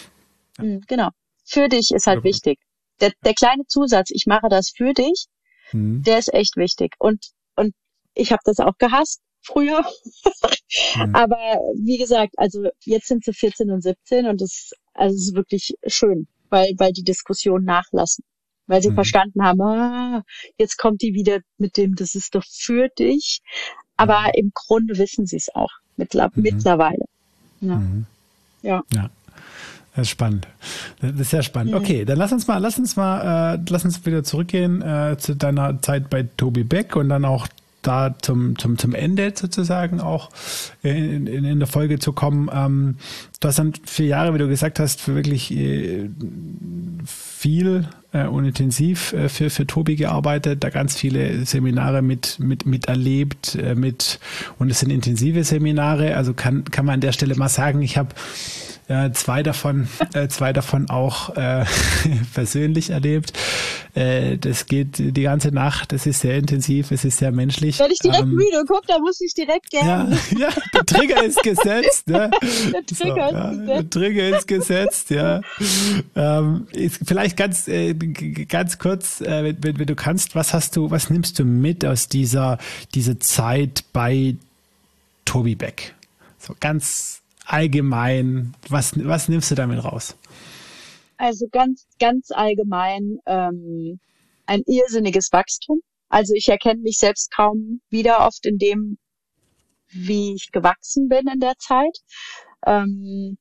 mm, genau. Für dich ist halt Super. wichtig. Der, der kleine Zusatz, ich mache das für dich, Mhm. der ist echt wichtig. Und, und ich habe das auch gehasst früher. Mhm. Aber wie gesagt, also jetzt sind sie vierzehn und siebzehn und das, also es ist wirklich schön, weil, weil die Diskussionen nachlassen. Weil sie Mhm. verstanden haben, ah, jetzt kommt die wieder mit dem, das ist doch für dich. Aber Mhm. im Grunde wissen sie es auch mittler, Mhm. mittlerweile. Ja. Mhm. Ja. Ja. Das ist spannend. Das ist sehr spannend. Mhm. Okay, dann lass uns mal, lass uns mal, äh, lass uns wieder zurückgehen äh, zu deiner Zeit bei Tobi Beck und dann auch da zum, zum, zum Ende sozusagen auch in, in, in der Folge zu kommen. Ähm, du hast dann vier Jahre, wie du gesagt hast, für wirklich äh, viel äh, und intensiv äh, für, für Tobi gearbeitet, da ganz viele Seminare mit, mit, miterlebt, äh, mit, und es sind intensive Seminare, also kann, kann man an der Stelle mal sagen, ich habe Äh, zwei davon, äh, zwei davon auch äh, persönlich erlebt. Äh, das geht die ganze Nacht. Das ist sehr intensiv. Es ist sehr menschlich. Werde ich direkt Ähm, müde. Guck, da muss ich direkt ja, gern. ja, der Trigger ist gesetzt. Ne? Der Trigger So, ja, ist der gesetzt. Trigger ist gesetzt. Ja. Ähm, ist vielleicht ganz, äh, g- ganz kurz, äh, wenn, wenn, wenn du kannst, was hast du, was nimmst du mit aus dieser, dieser Zeit bei Tobi Beck? So ganz allgemein, was, was nimmst du damit raus? Also ganz, ganz allgemein ähm, ein irrsinniges Wachstum. Also ich erkenne mich selbst kaum wieder oft in dem, wie ich gewachsen bin in der Zeit. Ähm,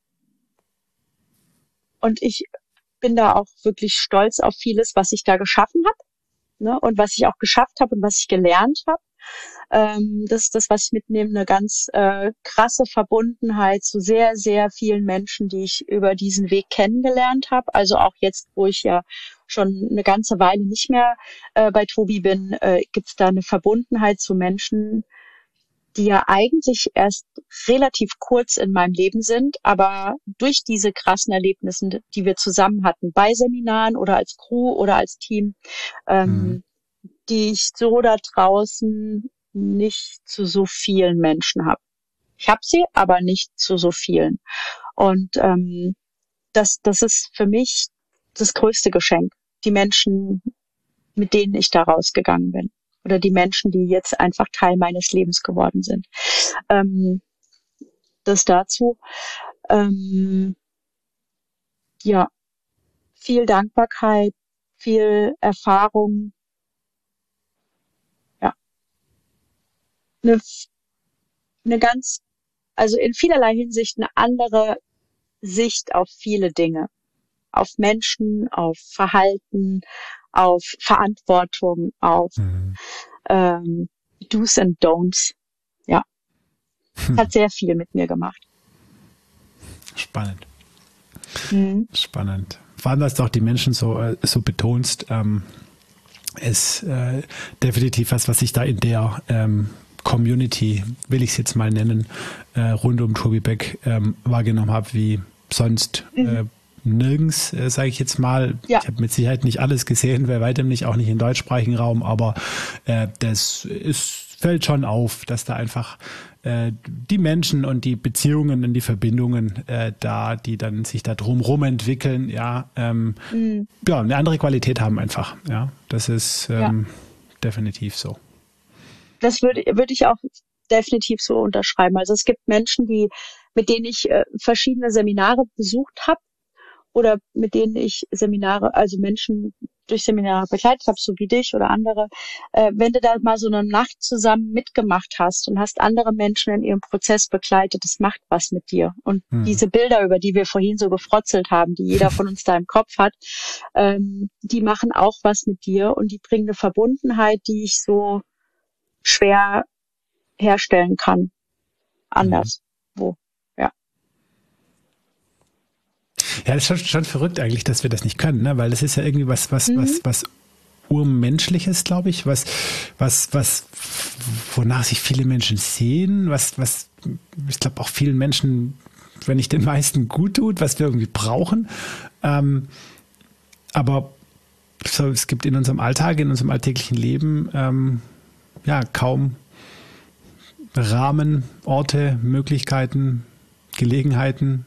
und ich bin da auch wirklich stolz auf vieles, was ich da geschaffen habe, ne? Und was ich auch geschafft habe und was ich gelernt habe. Ähm, das ist das, was ich mitnehme, eine ganz äh, krasse Verbundenheit zu sehr, sehr vielen Menschen, die ich über diesen Weg kennengelernt habe. Also auch jetzt, wo ich ja schon eine ganze Weile nicht mehr äh, bei Tobi bin, äh, gibt es da eine Verbundenheit zu Menschen, die ja eigentlich erst relativ kurz in meinem Leben sind, aber durch diese krassen Erlebnisse, die wir zusammen hatten, bei Seminaren oder als Crew oder als Team, ähm, mhm. die ich so da draußen nicht zu so vielen Menschen habe. Ich habe sie, aber nicht zu so vielen. Und ähm, das, das ist für mich das größte Geschenk. Die Menschen, mit denen ich da rausgegangen bin. Oder die Menschen, die jetzt einfach Teil meines Lebens geworden sind. Ähm, das dazu. Ähm, ja, viel Dankbarkeit, viel Erfahrung. Ja. Eine, eine ganz, also in vielerlei Hinsicht eine andere Sicht auf viele Dinge. Auf Menschen, auf Verhalten, auf Verantwortung, auf mhm. ähm, Do's and Don'ts. Ja. Hm. Hat sehr viel mit mir gemacht. Spannend. Mhm. Spannend. Vor allem, dass du auch die Menschen so, äh, so betonst, ähm, ist äh, definitiv was, was ich da in der ähm, Community, will ich es jetzt mal nennen, äh, rund um Tobi Beck ähm, wahrgenommen habe, wie sonst mhm. äh, nirgends, äh, sage ich jetzt mal. Ja. Ich habe mit Sicherheit nicht alles gesehen, bei weitem nicht, auch nicht im deutschsprachigen Raum, aber äh, das ist, fällt schon auf, dass da einfach äh, die Menschen und die Beziehungen und die Verbindungen äh, da, die dann sich da drumherum entwickeln, ja, ähm, mhm. ja, eine andere Qualität haben einfach. Ja, das ist ähm, ja. definitiv so. Das würde würde ich auch definitiv so unterschreiben. Also es gibt Menschen, die, mit denen ich äh, verschiedene Seminare besucht habe, oder mit denen ich Seminare, also Menschen durch Seminare begleitet habe, so wie dich oder andere, äh, wenn du da mal so eine Nacht zusammen mitgemacht hast und hast andere Menschen in ihrem Prozess begleitet, das macht was mit dir. Und mhm. diese Bilder, über die wir vorhin so gefrotzelt haben, die jeder von uns da im Kopf hat, ähm, die machen auch was mit dir und die bringen eine Verbundenheit, die ich so schwer herstellen kann. Anders. Mhm. Wo? Ja, das ist schon, schon verrückt eigentlich, dass wir das nicht können, ne? Weil das ist ja irgendwie was, was, mhm. was, was Urmenschliches, glaube ich, was, was, was, wonach sich viele Menschen sehen, was, was, ich glaube auch vielen Menschen, wenn nicht den meisten, gut tut, was wir irgendwie brauchen. Ähm, aber so, es gibt in unserem Alltag, in unserem alltäglichen Leben, ähm, ja, kaum Rahmen, Orte, Möglichkeiten, Gelegenheiten.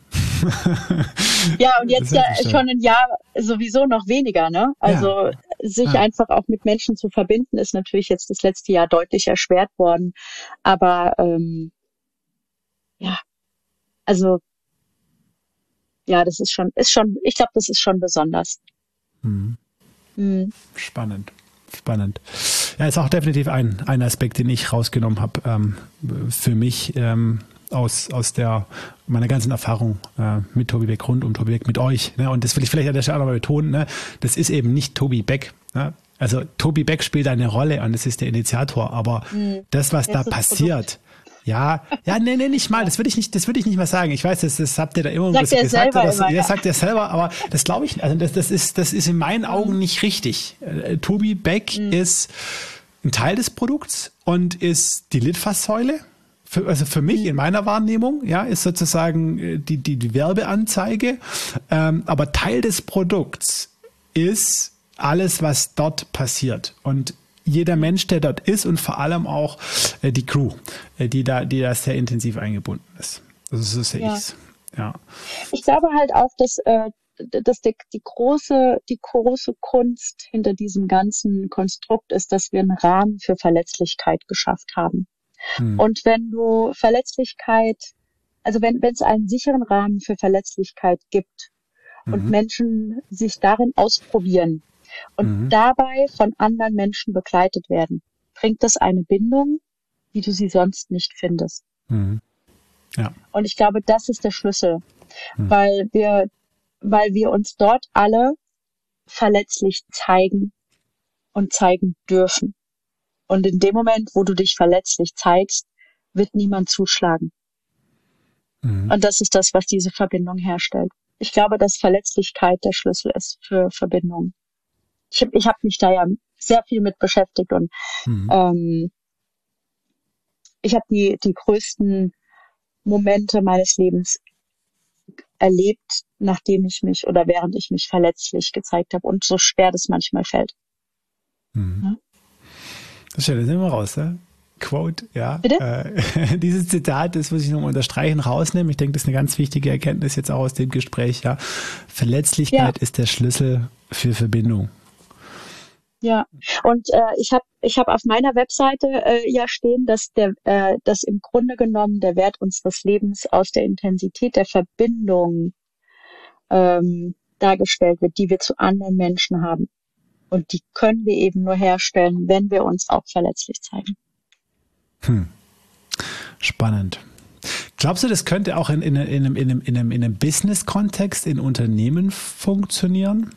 Ja, und jetzt ja schon ein Jahr sowieso noch weniger, ne? Also ja. sich ja. einfach auch mit Menschen zu verbinden, ist natürlich jetzt das letzte Jahr deutlich erschwert worden. Aber ähm, ja, also ja, das ist schon, ist schon, ich glaube, das ist schon besonders. Mhm. Mhm. Spannend. Spannend. Ja, ist auch definitiv ein, ein Aspekt, den ich rausgenommen habe ähm, für mich ähm, aus, aus der meiner ganzen Erfahrung äh, mit Tobi Beck, rund um Tobi Beck, mit euch. Ne? Und das will ich vielleicht an der Stelle auch nochmal betonen, ne? Das ist eben nicht Tobi Beck. Ne? Also Tobi Beck spielt eine Rolle und das ist der Initiator, aber mhm. das, was das da passiert, ja, ja, nee, nee, nicht mal, das würde ich nicht, das würde ich nicht mal sagen. Ich weiß, das, das habt ihr da immer sagt gesagt, gesagt das, immer, ja. ja. sagt ihr selber, aber das glaube ich, also das, das ist, das ist in meinen Augen nicht richtig. Äh, Tobi Beck mhm. ist ein Teil des Produkts und ist die Litfaßsäule. Für, also für mich in meiner Wahrnehmung, ja, ist sozusagen die, die, die Werbeanzeige. Ähm, aber Teil des Produkts ist alles, was dort passiert. Und jeder Mensch, der dort ist und vor allem auch äh, die Crew, äh, die da, die da sehr intensiv eingebunden ist. Also so sehe ja. ich's. Ja. Ich glaube halt auch, dass, äh, dass die, die große, die große Kunst hinter diesem ganzen Konstrukt ist, dass wir einen Rahmen für Verletzlichkeit geschafft haben. Hm. Und wenn du Verletzlichkeit, also wenn wenn es einen sicheren Rahmen für Verletzlichkeit gibt mhm. und Menschen sich darin ausprobieren und mhm. dabei von anderen Menschen begleitet werden, bringt das eine Bindung, wie du sie sonst nicht findest. Mhm. Ja. Und ich glaube, das ist der Schlüssel, Mhm. weil wir, weil wir uns dort alle verletzlich zeigen und zeigen dürfen. Und in dem Moment, wo du dich verletzlich zeigst, wird niemand zuschlagen. Mhm. Und das ist das, was diese Verbindung herstellt. Ich glaube, dass Verletzlichkeit der Schlüssel ist für Verbindungen. Ich habe ich hab mich da ja sehr viel mit beschäftigt und Mhm. ähm, ich habe die, die größten Momente meines Lebens erlebt, nachdem ich mich oder während ich mich verletzlich gezeigt habe und so schwer das manchmal fällt. Mhm. Ja? Das stellen wir raus, ne? Quote, ja. Bitte? Äh, dieses Zitat, das muss ich nochmal unterstreichen, rausnehmen. Ich denke, das ist eine ganz wichtige Erkenntnis jetzt auch aus dem Gespräch, ja. Verletzlichkeit Ja. ist der Schlüssel für Verbindung. Ja, und äh, ich habe ich hab auf meiner Webseite äh, ja stehen, dass der, äh, dass im Grunde genommen der Wert unseres Lebens aus der Intensität der Verbindung ähm, dargestellt wird, die wir zu anderen Menschen haben. Und die können wir eben nur herstellen, wenn wir uns auch verletzlich zeigen. Hm. Spannend. Glaubst du, das könnte auch in, in, in, einem, in einem, in einem, in einem Business-Kontext in Unternehmen funktionieren?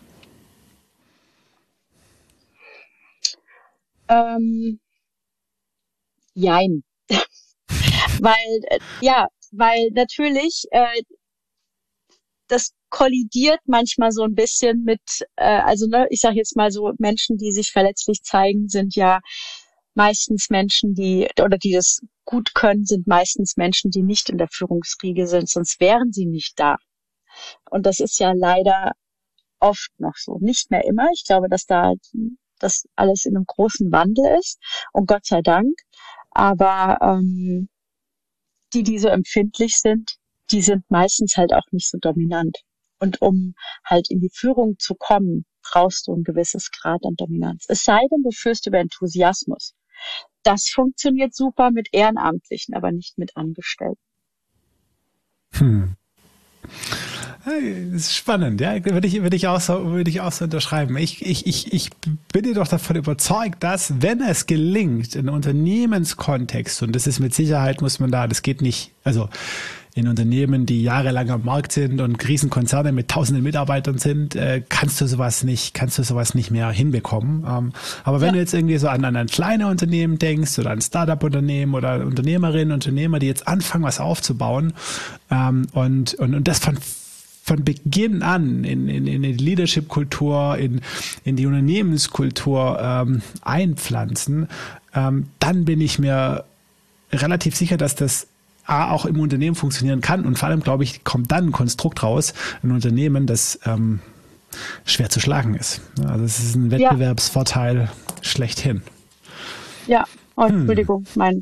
Ähm, jein. weil, äh, ja, weil natürlich äh, das kollidiert manchmal so ein bisschen mit, äh, also ne, ich sage jetzt mal so, Menschen, die sich verletzlich zeigen, sind ja meistens Menschen, die, oder die das gut können, sind meistens Menschen, die nicht in der Führungsriege sind, sonst wären sie nicht da. Und das ist ja leider oft noch so. Nicht mehr immer. Ich glaube, dass da das alles in einem großen Wandel ist und Gott sei Dank. Aber ähm, die, die so empfindlich sind, die sind meistens halt auch nicht so dominant. Und um halt in die Führung zu kommen, brauchst du ein gewisses Grad an Dominanz. Es sei denn, du führst über Enthusiasmus. Das funktioniert super mit Ehrenamtlichen, aber nicht mit Angestellten. Hm. Das ist spannend, ja. Würde ich, würde ich auch so, würde ich auch so unterschreiben. Ich, ich, ich, ich bin jedoch davon überzeugt, dass, wenn es gelingt, in Unternehmenskontext, und das ist mit Sicherheit, muss man da, das geht nicht, also in Unternehmen, die jahrelang am Markt sind und Riesenkonzerne mit tausenden Mitarbeitern sind, äh, kannst du sowas nicht, kannst du sowas nicht mehr hinbekommen. Ähm, aber wenn ja. du jetzt irgendwie so an, an ein kleines Unternehmen denkst oder an Startup-Unternehmen oder Unternehmerinnen, Unternehmer, die jetzt anfangen, was aufzubauen, ähm, und, und, und das von von Beginn an in, in, in die Leadership-Kultur, in, in die Unternehmenskultur ähm, einpflanzen, ähm, dann bin ich mir relativ sicher, dass das A, auch im Unternehmen funktionieren kann und vor allem, glaube ich, kommt dann ein Konstrukt raus, ein Unternehmen, das ähm, schwer zu schlagen ist. Also es ist ein Wettbewerbsvorteil ja. schlechthin. Ja, oh, Entschuldigung, hm. mein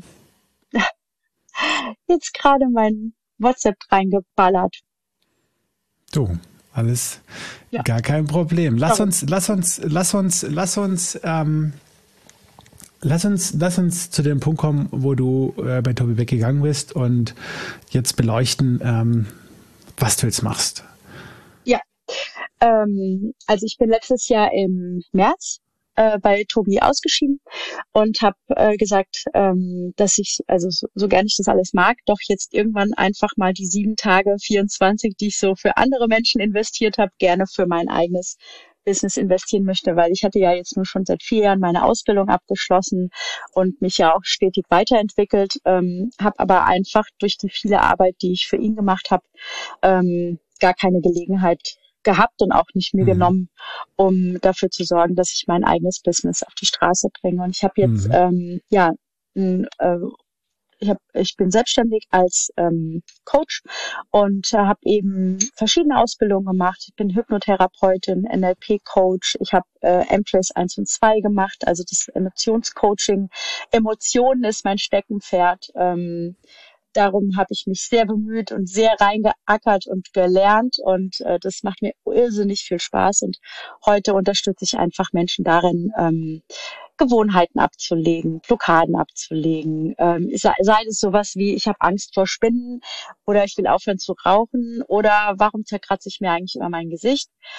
jetzt gerade mein WhatsApp reingeballert. Du, alles ja. gar kein Problem. Lass uns, lass uns, lass uns, lass uns, ähm, lass uns, lass uns zu dem Punkt kommen, wo du äh, bei Tobi Beck gegangen bist und jetzt beleuchten, ähm, was du jetzt machst. Ja, ähm, also ich bin letztes Jahr im März äh, bei Tobi ausgeschieden und habe äh, gesagt, ähm, dass ich, also so, so gern ich das alles mag, doch jetzt irgendwann einfach mal die sieben Tage, vierundzwanzig, die ich so für andere Menschen investiert habe, gerne für mein eigenes Business investieren möchte, weil ich hatte ja jetzt nur schon seit vier Jahren meine Ausbildung abgeschlossen und mich ja auch stetig weiterentwickelt, ähm, habe aber einfach durch die viele Arbeit, die ich für ihn gemacht habe, ähm, gar keine Gelegenheit gehabt und auch nicht mir mhm. genommen, um dafür zu sorgen, dass ich mein eigenes Business auf die Straße bringe. Und ich habe jetzt, mhm. ähm, ja, n, äh, ich, hab, ich bin selbstständig als ähm, Coach und äh, habe eben verschiedene Ausbildungen gemacht. Ich bin Hypnotherapeutin, N L P-Coach. Ich habe äh, M P R I S eins und zwei gemacht, also das Emotionscoaching. Emotionen ist mein Steckenpferd. Ähm, Darum habe ich mich sehr bemüht und sehr reingeackert und gelernt und äh, das macht mir irrsinnig viel Spaß und heute unterstütze ich einfach Menschen darin, ähm, Gewohnheiten abzulegen, Blockaden abzulegen, ähm, sei, sei es sowas wie, ich habe Angst vor Spinnen oder ich will aufhören zu rauchen oder warum zerkratze ich mir eigentlich immer mein Gesicht?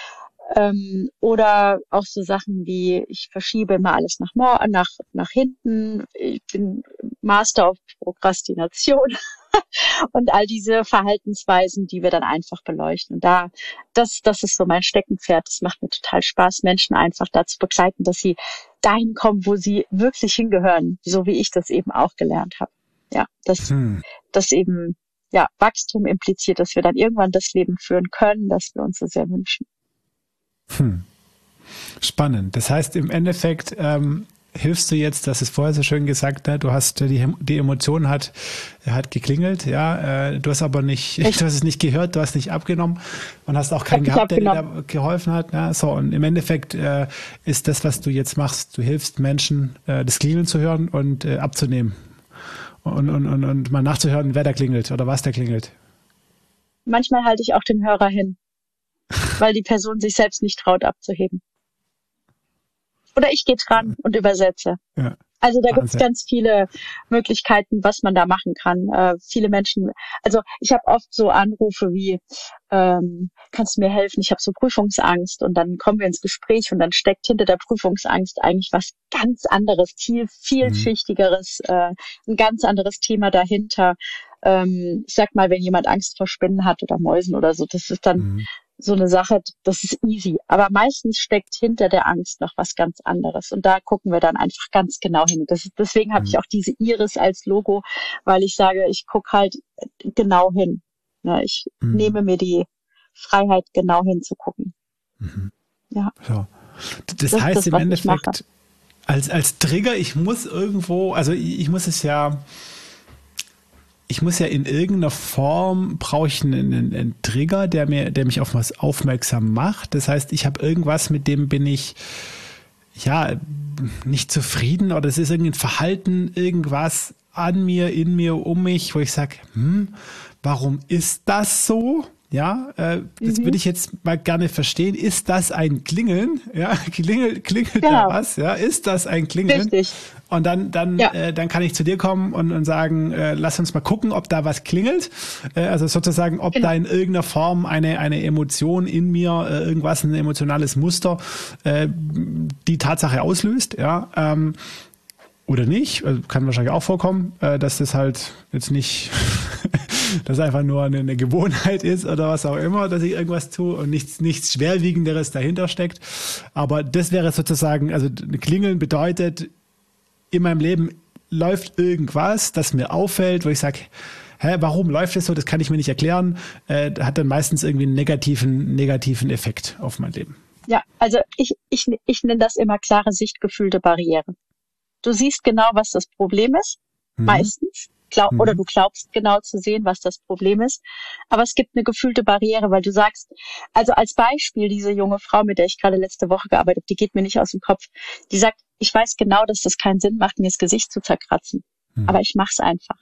Ähm, oder auch so Sachen wie, ich verschiebe immer alles nach, mor- nach, nach hinten, ich bin Master of Prokrastination und all diese Verhaltensweisen, die wir dann einfach beleuchten. Und da, das, das ist so mein Steckenpferd. Das macht mir total Spaß, Menschen einfach dazu begleiten, dass sie dahin kommen, wo sie wirklich hingehören, so wie ich das eben auch gelernt habe. Ja, dass, Hm. dass eben, ja, Wachstum impliziert, dass wir dann irgendwann das Leben führen können, das wir uns so sehr wünschen. Hm. Spannend. Das heißt, im Endeffekt ähm, hilfst du jetzt, das ist vorher so schön gesagt, ne? Du hast die, die Emotion hat, hat geklingelt, ja, äh, du hast aber nicht, Ich, du hast es nicht gehört, du hast nicht abgenommen und hast auch keinen ich gehabt, habe der dir genommen. da geholfen hat. Ne? So, und im Endeffekt äh, ist das, was du jetzt machst, du hilfst Menschen, äh, das Klingeln zu hören und äh, abzunehmen und, und, und, und mal nachzuhören, wer da klingelt oder was da klingelt. Manchmal halte ich auch den Hörer hin, weil die Person sich selbst nicht traut abzuheben. Oder ich gehe dran und übersetze. Ja, Also da gibt's Wahnsinn. ganz viele Möglichkeiten, was man da machen kann. Äh, viele Menschen, also ich habe oft so Anrufe wie, ähm, kannst du mir helfen? Ich habe so Prüfungsangst und dann kommen wir ins Gespräch und dann steckt hinter der Prüfungsangst eigentlich was ganz anderes, viel Mhm. vielschichtigeres, äh, ein ganz anderes Thema dahinter. Ähm, ich sag mal, wenn jemand Angst vor Spinnen hat oder Mäusen oder so, das ist dann Mhm. so eine Sache, das ist easy. Aber meistens steckt hinter der Angst noch was ganz anderes. Und da gucken wir dann einfach ganz genau hin. Das ist, deswegen habe ich Mhm. auch diese Iris als Logo, weil ich sage, ich gucke halt genau hin. Ja, ich Mhm. nehme mir die Freiheit, genau hinzugucken. Mhm. Ja, So. Das das ist heißt das, im was ich mache. Endeffekt, als, als Trigger, ich muss irgendwo, also ich, ich muss es ja, ich muss ja in irgendeiner Form, brauche ich einen, einen, einen Trigger, der mir, der mich auf was aufmerksam macht. Das heißt, ich habe irgendwas, mit dem bin ich, ja, nicht zufrieden oder es ist irgendein Verhalten, irgendwas an mir, in mir, um mich, wo ich sage, hm, warum ist das so? Ja, äh, das würde Mhm, ich jetzt mal gerne verstehen. Ist das ein Klingeln? Ja, klingelt, klingelt da genau, was? Ja, ist das ein Klingeln? richtig. Und dann, dann, Ja, äh, dann kann ich zu dir kommen und, und sagen, äh, lass uns mal gucken, ob da was klingelt. Äh, also sozusagen, ob da genau. in irgendeiner Form eine, eine Emotion in mir, äh, irgendwas, ein emotionales Muster, äh, die Tatsache auslöst, ja. Ähm, oder nicht, also kann wahrscheinlich auch vorkommen, äh, dass das halt jetzt nicht, dass einfach nur eine, eine Gewohnheit ist oder was auch immer, dass ich irgendwas tue und nichts, nichts Schwerwiegenderes dahinter steckt. Aber das wäre sozusagen, also Klingeln bedeutet, in meinem Leben läuft irgendwas, das mir auffällt, wo ich sage, hä, warum läuft es so? Das kann ich mir nicht erklären. Äh, hat dann meistens irgendwie einen negativen, negativen Effekt auf mein Leben. Ja, also ich, ich, ich nenne das immer klare Sicht, gefühlte Barriere. Du siehst genau, was das Problem ist, Mhm. meistens, glaub, oder Mhm. du glaubst genau zu sehen, was das Problem ist, aber es gibt eine gefühlte Barriere, weil du sagst, also als Beispiel, diese junge Frau, mit der ich gerade letzte Woche gearbeitet habe, die geht mir nicht aus dem Kopf, die sagt, ich weiß genau, dass das keinen Sinn macht, mir das Gesicht zu zerkratzen, Mhm. aber ich mach's einfach.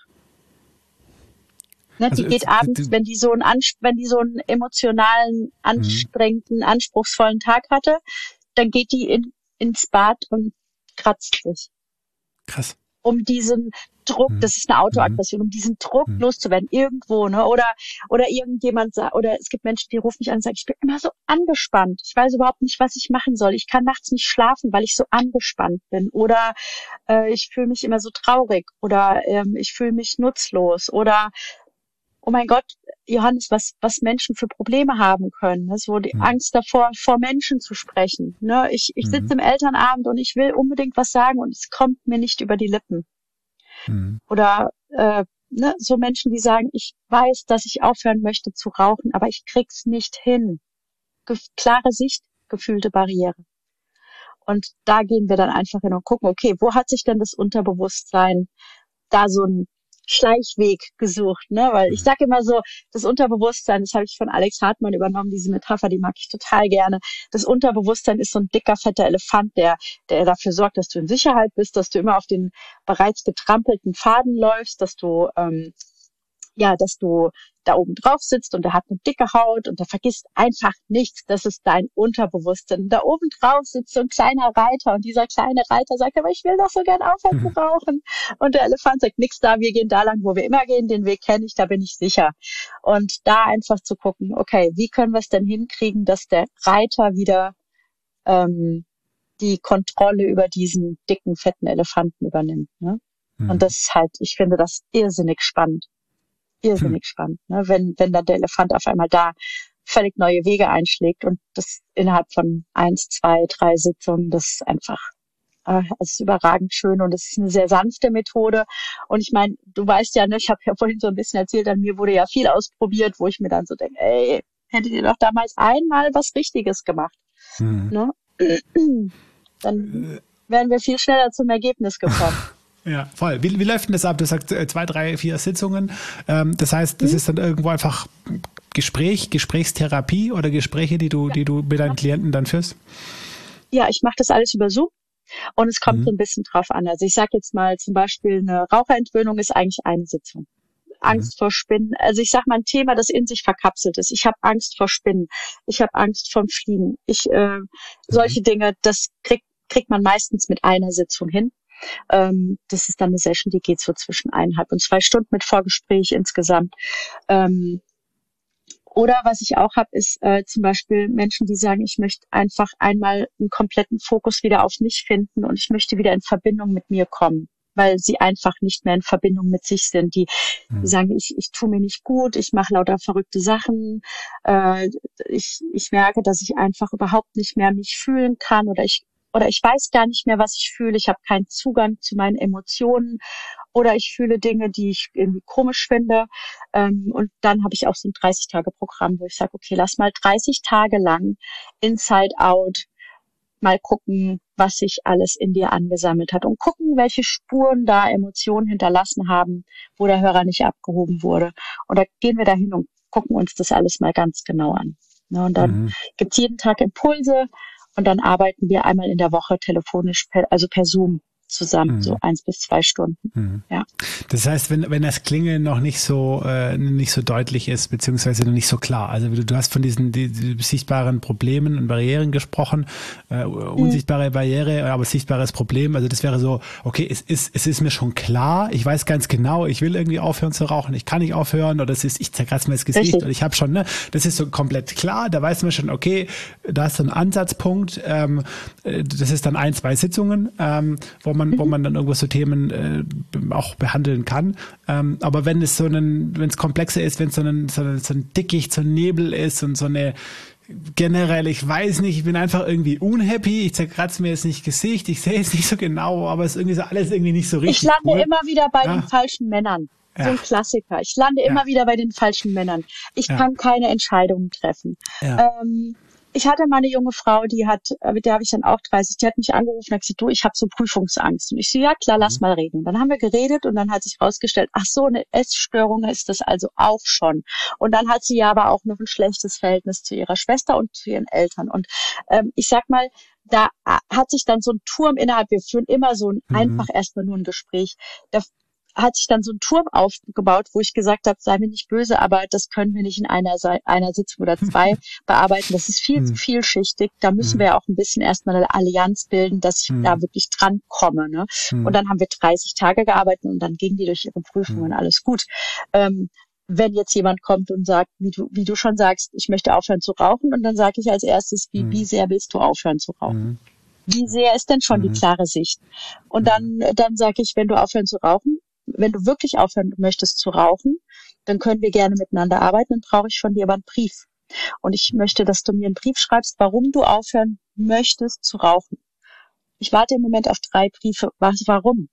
Ne, Also, die äh, geht abends, wenn die so einen, Ans- wenn die so einen emotionalen, mhm. anstrengenden, anspruchsvollen Tag hatte, dann geht die in, ins Bad und kratzt sich, Krass. um diesen Druck, Mhm. das ist eine Mhm. Autoaggression, um diesen Druck Mhm. loszuwerden, irgendwo, ne, oder, oder irgendjemand sagt, oder es gibt Menschen, die rufen mich an und sagen, ich bin immer so angespannt, ich weiß überhaupt nicht, was ich machen soll, ich kann nachts nicht schlafen, weil ich so angespannt bin, oder, äh, ich fühle mich immer so traurig, oder, ähm, ich fühle mich nutzlos, oder, oh mein Gott, Johannes, was, was Menschen für Probleme haben können, ne? So die Mhm. Angst davor, vor Menschen zu sprechen, ne? Ich, ich Mhm. sitze im Elternabend und ich will unbedingt was sagen und es kommt mir nicht über die Lippen. Mhm. Oder äh, ne, so Menschen, die sagen, ich weiß, dass ich aufhören möchte zu rauchen, aber ich krieg's nicht hin. Ge klare Sicht, gefühlte Barriere. Und da gehen wir dann einfach hin und gucken, okay, wo hat sich denn das Unterbewusstsein da so ein Schleichweg gesucht, ne? Weil ich Mhm. sage immer so, das Unterbewusstsein, das habe ich von Alex Hartmann übernommen, diese Metapher, die mag ich total gerne. Das Unterbewusstsein ist so ein dicker, fetter Elefant, der, der dafür sorgt, dass du in Sicherheit bist, dass du immer auf den bereits getrampelten Pfaden läufst, dass du ähm, ja, dass du da oben drauf sitzt und der hat eine dicke Haut und der vergisst einfach nichts. Das ist dein Unterbewusstsein. Da oben drauf sitzt so ein kleiner Reiter und dieser kleine Reiter sagt, aber ich will doch so gern aufhören zu rauchen. Und der Elefant sagt, nix da, wir gehen da lang, wo wir immer gehen, den Weg kenne ich, da bin ich sicher. Und da einfach zu gucken, okay, wie können wir es denn hinkriegen, dass der Reiter wieder ähm, die Kontrolle über diesen dicken, fetten Elefanten übernimmt. Ne? Mhm. Und das ist halt, ich finde das irrsinnig spannend. Irrsinnig hm. spannend, ne? Wenn, wenn dann der Elefant auf einmal da völlig neue Wege einschlägt und das innerhalb von eins, zwei, drei Sitzungen, das ist einfach, äh, es ist überragend schön und es ist eine sehr sanfte Methode. Und ich meine, du weißt ja, ne, ich habe ja vorhin so ein bisschen erzählt, an mir wurde ja viel ausprobiert, wo ich mir dann so denke, ey, hättet ihr doch damals einmal was Richtiges gemacht. Hm. Ne? Dann wären wir viel schneller zum Ergebnis gekommen. Ja, voll. Wie, wie läuft denn das ab? Du sagst äh, zwei, drei, vier Sitzungen. Ähm, das heißt, das mhm. ist dann irgendwo einfach Gespräch, Gesprächstherapie oder Gespräche, die du, ja. die du mit deinen Klienten dann führst? Ja, ich mache das alles über Zoom und es kommt mhm. so ein bisschen drauf an. Also ich sage jetzt mal zum Beispiel, eine Raucherentwöhnung ist eigentlich eine Sitzung. Angst mhm. vor Spinnen. Also ich sag mal ein Thema, das in sich verkapselt ist. Ich habe Angst vor Spinnen. Ich habe Angst vom Fliegen. Ich äh, solche mhm. Dinge, das kriegt kriegt man meistens mit einer Sitzung hin. Ähm, das ist dann eine Session, die geht so zwischen eineinhalb und zwei Stunden mit Vorgespräch insgesamt. Ähm, oder was ich auch habe, ist äh, zum Beispiel Menschen, die sagen, ich möchte einfach einmal einen kompletten Fokus wieder auf mich finden und ich möchte wieder in Verbindung mit mir kommen, weil sie einfach nicht mehr in Verbindung mit sich sind. Die, mhm. die sagen, ich, ich tue mir nicht gut, ich mache lauter verrückte Sachen, äh, ich, ich merke, dass ich einfach überhaupt nicht mehr mich fühlen kann oder ich Oder ich weiß gar nicht mehr, was ich fühle. Ich habe keinen Zugang zu meinen Emotionen. Oder ich fühle Dinge, die ich irgendwie komisch finde. Ähm, und dann habe ich auch so ein dreißig-Tage-Programm, wo ich sage, okay, lass mal dreißig Tage lang Inside Out mal gucken, was sich alles in dir angesammelt hat. Und gucken, welche Spuren da Emotionen hinterlassen haben, wo der Hörer nicht abgehoben wurde. Und da gehen wir dahin und gucken uns das alles mal ganz genau an. Ja, und dann mhm. gibt's jeden Tag Impulse. Und dann arbeiten wir einmal in der Woche telefonisch, per, also per Zoom zusammen, mhm. so eins bis zwei Stunden. Mhm. Ja. Das heißt, wenn wenn das Klingeln noch nicht so äh, nicht so deutlich ist, beziehungsweise noch nicht so klar. Also du, du hast von diesen die, die sichtbaren Problemen und Barrieren gesprochen, äh, unsichtbare mhm. Barriere, aber sichtbares Problem. Also das wäre so, okay, es ist es ist mir schon klar, ich weiß ganz genau, ich will irgendwie aufhören zu rauchen, ich kann nicht aufhören oder es ist, ich zerkratze mir das Gesicht Richtig. Oder ich habe schon, ne, das ist so komplett klar. Da weiß man schon, okay, da ist so ein Ansatzpunkt. Ähm, das ist dann ein, zwei Sitzungen, ähm, wo man wo man dann irgendwo so Themen äh, auch behandeln kann. Ähm, aber wenn es so ein, wenn es komplexer ist, wenn es so ein, so ein, so ein Dickicht, so ein Nebel ist und so eine generell, ich weiß nicht, ich bin einfach irgendwie unhappy, ich zerkratze mir jetzt nicht Gesicht, ich sehe es nicht so genau, aber es ist irgendwie so alles irgendwie nicht so richtig. Ich lande cool. immer wieder bei ja. den falschen Männern. So ja. ein Klassiker. Ich lande ja. immer wieder bei den falschen Männern. Ich ja. kann keine Entscheidungen treffen. Ja. Ähm, Ich hatte mal eine junge Frau, die hat, mit der habe ich dann auch dreißig, die hat mich angerufen und hat gesagt, du, ich habe so Prüfungsangst. Und ich so, ja klar, lass mhm. mal reden. Und dann haben wir geredet und dann hat sich rausgestellt, ach so, eine Essstörung ist das also auch schon. Und dann hat sie ja aber auch noch ein schlechtes Verhältnis zu ihrer Schwester und zu ihren Eltern. Und ähm, ich sag mal, da hat sich dann so ein Turm innerhalb, wir führen immer so ein, mhm. einfach erstmal nur ein Gespräch, da hat sich dann so ein Turm aufgebaut, wo ich gesagt habe, sei mir nicht böse, aber das können wir nicht in einer, einer Sitzung oder zwei bearbeiten. Das ist viel hm. zu vielschichtig. Da müssen hm. wir auch ein bisschen erstmal eine Allianz bilden, dass ich hm. da wirklich dran komme. Ne? Hm. Und dann haben wir dreißig Tage gearbeitet und dann gingen die durch ihre Prüfungen, hm. alles gut. Ähm, wenn jetzt jemand kommt und sagt, wie du, wie du schon sagst, ich möchte aufhören zu rauchen, und dann sage ich als erstes, wie, hm. wie sehr willst du aufhören zu rauchen? Hm. Wie sehr ist denn schon hm. die klare Sicht? Und dann, dann sage ich, wenn du aufhören zu rauchen, wenn du wirklich aufhören möchtest zu rauchen, dann können wir gerne miteinander arbeiten, dann brauche ich von dir aber einen Brief. Und ich möchte, dass du mir einen Brief schreibst, warum du aufhören möchtest zu rauchen. Ich warte im Moment auf drei Briefe. Was, warum?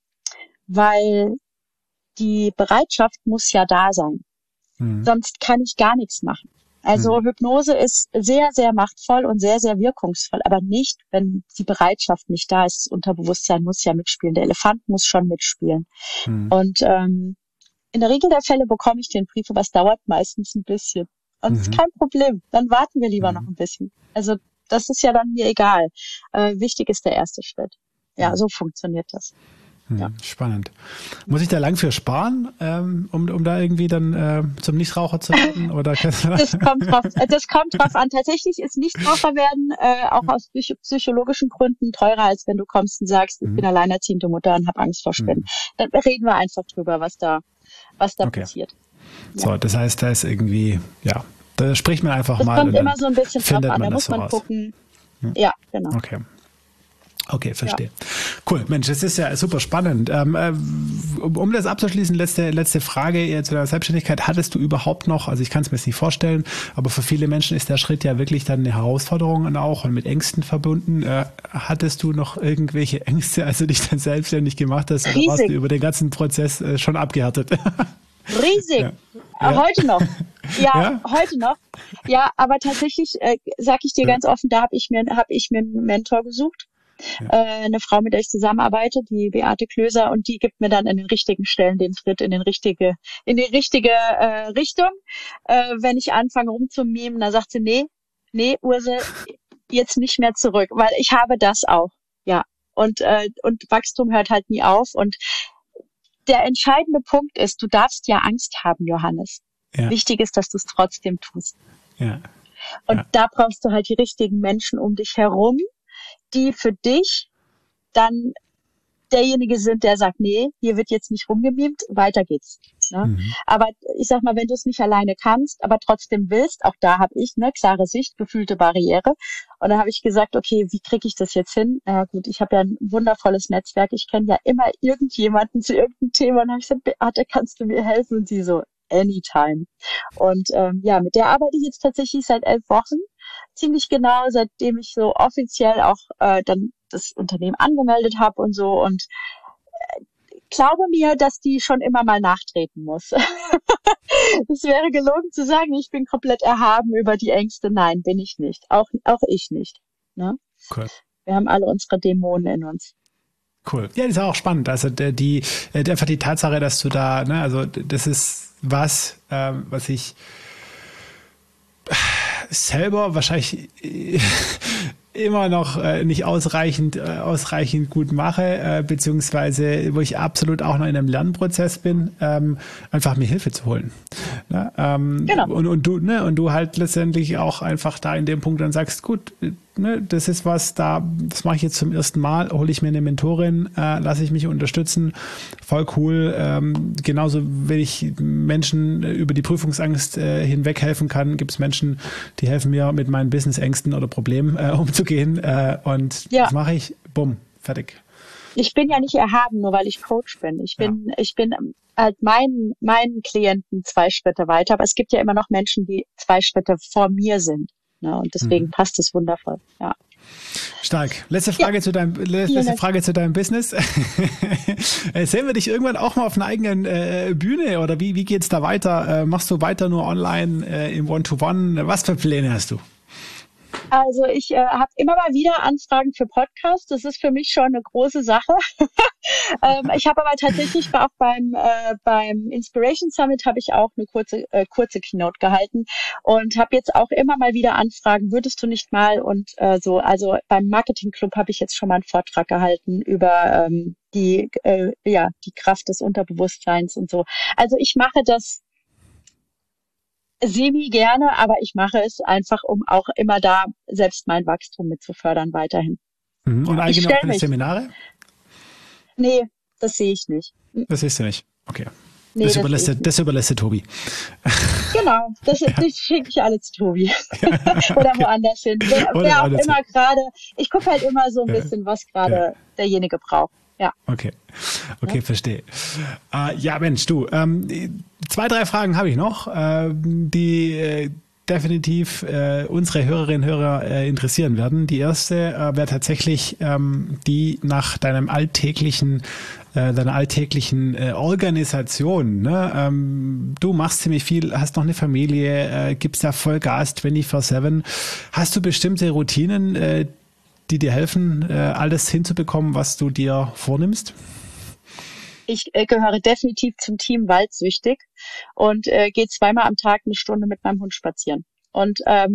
Weil die Bereitschaft muss ja da sein. Mhm. Sonst kann ich gar nichts machen. Also mhm. Hypnose ist sehr, sehr machtvoll und sehr, sehr wirkungsvoll, aber nicht, wenn die Bereitschaft nicht da ist. Das Unterbewusstsein muss ja mitspielen. Der Elefant muss schon mitspielen. Mhm. Und ähm, in der Regel der Fälle bekomme ich den Brief, aber es dauert meistens ein bisschen. Und es mhm. ist kein Problem. Dann warten wir lieber mhm. noch ein bisschen. Also das ist ja dann mir egal. Äh, wichtig ist der erste Schritt. Ja, mhm. so funktioniert das. Ja. Spannend. Muss ich da lang für sparen, ähm, um, um da irgendwie dann äh, zum Nichtraucher zu werden? Oder? Das kommt drauf, das kommt drauf an. Tatsächlich ist Nichtraucher werden äh, auch aus psych- psychologischen Gründen teurer, als wenn du kommst und sagst, ich Mhm. bin alleinerziehende Mutter und habe Angst vor Spinnen. Mhm. Dann reden wir einfach drüber, was da, was da Okay. passiert. So, das heißt, da ist irgendwie, ja, da spricht man einfach Das mal. kommt und dann immer so ein bisschen drauf findet an. Da man muss das so man raus. gucken. Ja, genau. Okay. Okay, verstehe. Cool, Mensch, das ist ja super spannend. Ähm, äh, um, um das abzuschließen, letzte, letzte Frage äh, zu deiner Selbstständigkeit. Hattest du überhaupt noch, also ich kann es mir jetzt nicht vorstellen, aber für viele Menschen ist der Schritt ja wirklich dann eine Herausforderung und auch und mit Ängsten verbunden. Äh, hattest du noch irgendwelche Ängste, als du dich dann selbstständig gemacht hast? Oder Riesig. warst du über den ganzen Prozess äh, schon abgehärtet? Riesig. Ja. Äh, Ja. Heute noch. Ja, Ja? heute noch. Ja, aber tatsächlich, äh, sag ich dir Ja. ganz offen, da habe ich mir, habe ich mir einen Mentor gesucht. Ja. Äh, eine Frau, mit der ich zusammenarbeite, die Beate Klöser, und die gibt mir dann an den richtigen Stellen den Schritt in den richtige, in die richtige äh, Richtung. Äh, wenn ich anfange rumzumimen, dann sagt sie, nee, nee, Ursel, jetzt nicht mehr zurück, weil ich habe das auch. Ja. Und, äh, und Wachstum hört halt nie auf. Und der entscheidende Punkt ist, du darfst ja Angst haben, Johannes. Ja. Wichtig ist, dass du es trotzdem tust. Ja. Und Ja. da brauchst du halt die richtigen Menschen um dich herum, die für dich dann derjenige sind, der sagt, nee, hier wird jetzt nicht rumgemimt, weiter geht's. Ne? Mhm. Aber ich sag mal, wenn du es nicht alleine kannst, aber trotzdem willst, auch da habe ich eine klare Sicht, gefühlte Barriere. Und dann habe ich gesagt, okay, wie kriege ich das jetzt hin? Na gut, ich habe ja ein wundervolles Netzwerk. Ich kenne ja immer irgendjemanden zu irgendeinem Thema. Und dann habe ich gesagt, Beate, kannst du mir helfen? Und sie so, anytime. Und ähm, ja, mit der arbeite ich jetzt tatsächlich seit elf Wochen. Ziemlich genau, seitdem ich so offiziell auch äh, dann das Unternehmen angemeldet habe und so. Und äh, glaube mir, dass die schon immer mal nachtreten muss. Es wäre gelogen zu sagen, ich bin komplett erhaben über die Ängste. Nein, bin ich nicht. Auch, auch ich nicht. Ne? Cool. Wir haben alle unsere Dämonen in uns. Cool. Ja, das ist auch spannend. Also die, die einfach die Tatsache, dass du da, ne, also das ist was, ähm, was ich selber wahrscheinlich immer noch äh, nicht ausreichend äh, ausreichend gut mache, äh, beziehungsweise wo ich absolut auch noch in einem Lernprozess bin, ähm, einfach mir Hilfe zu holen. Ne? Ähm, Genau. Und, und du, ne, und du halt letztendlich auch einfach da in dem Punkt dann sagst, gut, ne, das ist was, da, das mache ich jetzt zum ersten Mal, hole ich mir eine Mentorin, äh, lasse ich mich unterstützen, voll cool. Ähm, genauso, wenn ich Menschen über die Prüfungsangst äh, hinweg helfen kann, gibt es Menschen, die helfen mir mit meinen Businessängsten oder Problemen äh, umzugehen. Äh, und Ja. das mache ich, bumm, fertig. Ich bin ja nicht erhaben, nur weil ich Coach bin. Ich bin, ja. ich bin halt meinen, meinen Klienten zwei Schritte weiter, aber es gibt ja immer noch Menschen, die zwei Schritte vor mir sind. Ne? Und deswegen mhm. passt es wundervoll. Ja. Stark. Letzte Frage ja. zu deinem, letzte Frage zu deinem Business. Sehen wir dich irgendwann auch mal auf einer eigenen äh, Bühne oder wie, wie geht's da weiter? Äh, machst du weiter nur online äh, im One-to-One? Was für Pläne hast du? Also ich äh, habe immer mal wieder Anfragen für Podcasts. Das ist für mich schon eine große Sache. ähm, ich habe aber tatsächlich auch beim äh, beim Inspiration Summit habe ich auch eine kurze äh, kurze Keynote gehalten und habe jetzt auch immer mal wieder Anfragen. Würdest du nicht mal und äh, so? Also beim Marketing Club habe ich jetzt schon mal einen Vortrag gehalten über ähm, die äh, ja die Kraft des Unterbewusstseins und so. Also ich mache das semi gerne, aber ich mache es einfach, um auch immer da selbst mein Wachstum mit zu fördern weiterhin. Mhm. Und eigene auch keine Seminare? Nee, das sehe ich nicht. Das siehst du nicht. Okay. Nee, das, das, überlässt du, das überlässt du Tobi. Genau, das, ja. das schicke ich alle zu Tobi. Oder okay. woanders hin. Wer, Oder wer auch woanders immer gerade, ich gucke halt immer so ein bisschen, was gerade ja. derjenige braucht. Ja. Okay, okay, ja. verstehe. Äh, ja, Mensch, du, ähm, zwei, drei Fragen habe ich noch, äh, die äh, definitiv äh, unsere Hörerinnen und Hörer äh, interessieren werden. Die erste äh, wäre tatsächlich ähm, die nach deinem alltäglichen, äh, deiner alltäglichen äh, Organisation. Ne? Ähm, du machst ziemlich viel, hast noch eine Familie, äh, gibst da voll Gas vierundzwanzig sieben. Hast du bestimmte Routinen, äh, die dir helfen, äh, alles hinzubekommen, was du dir vornimmst? Ich äh, gehöre definitiv zum Team Waldsüchtig und äh, gehe zweimal am Tag eine Stunde mit meinem Hund spazieren. Und ähm,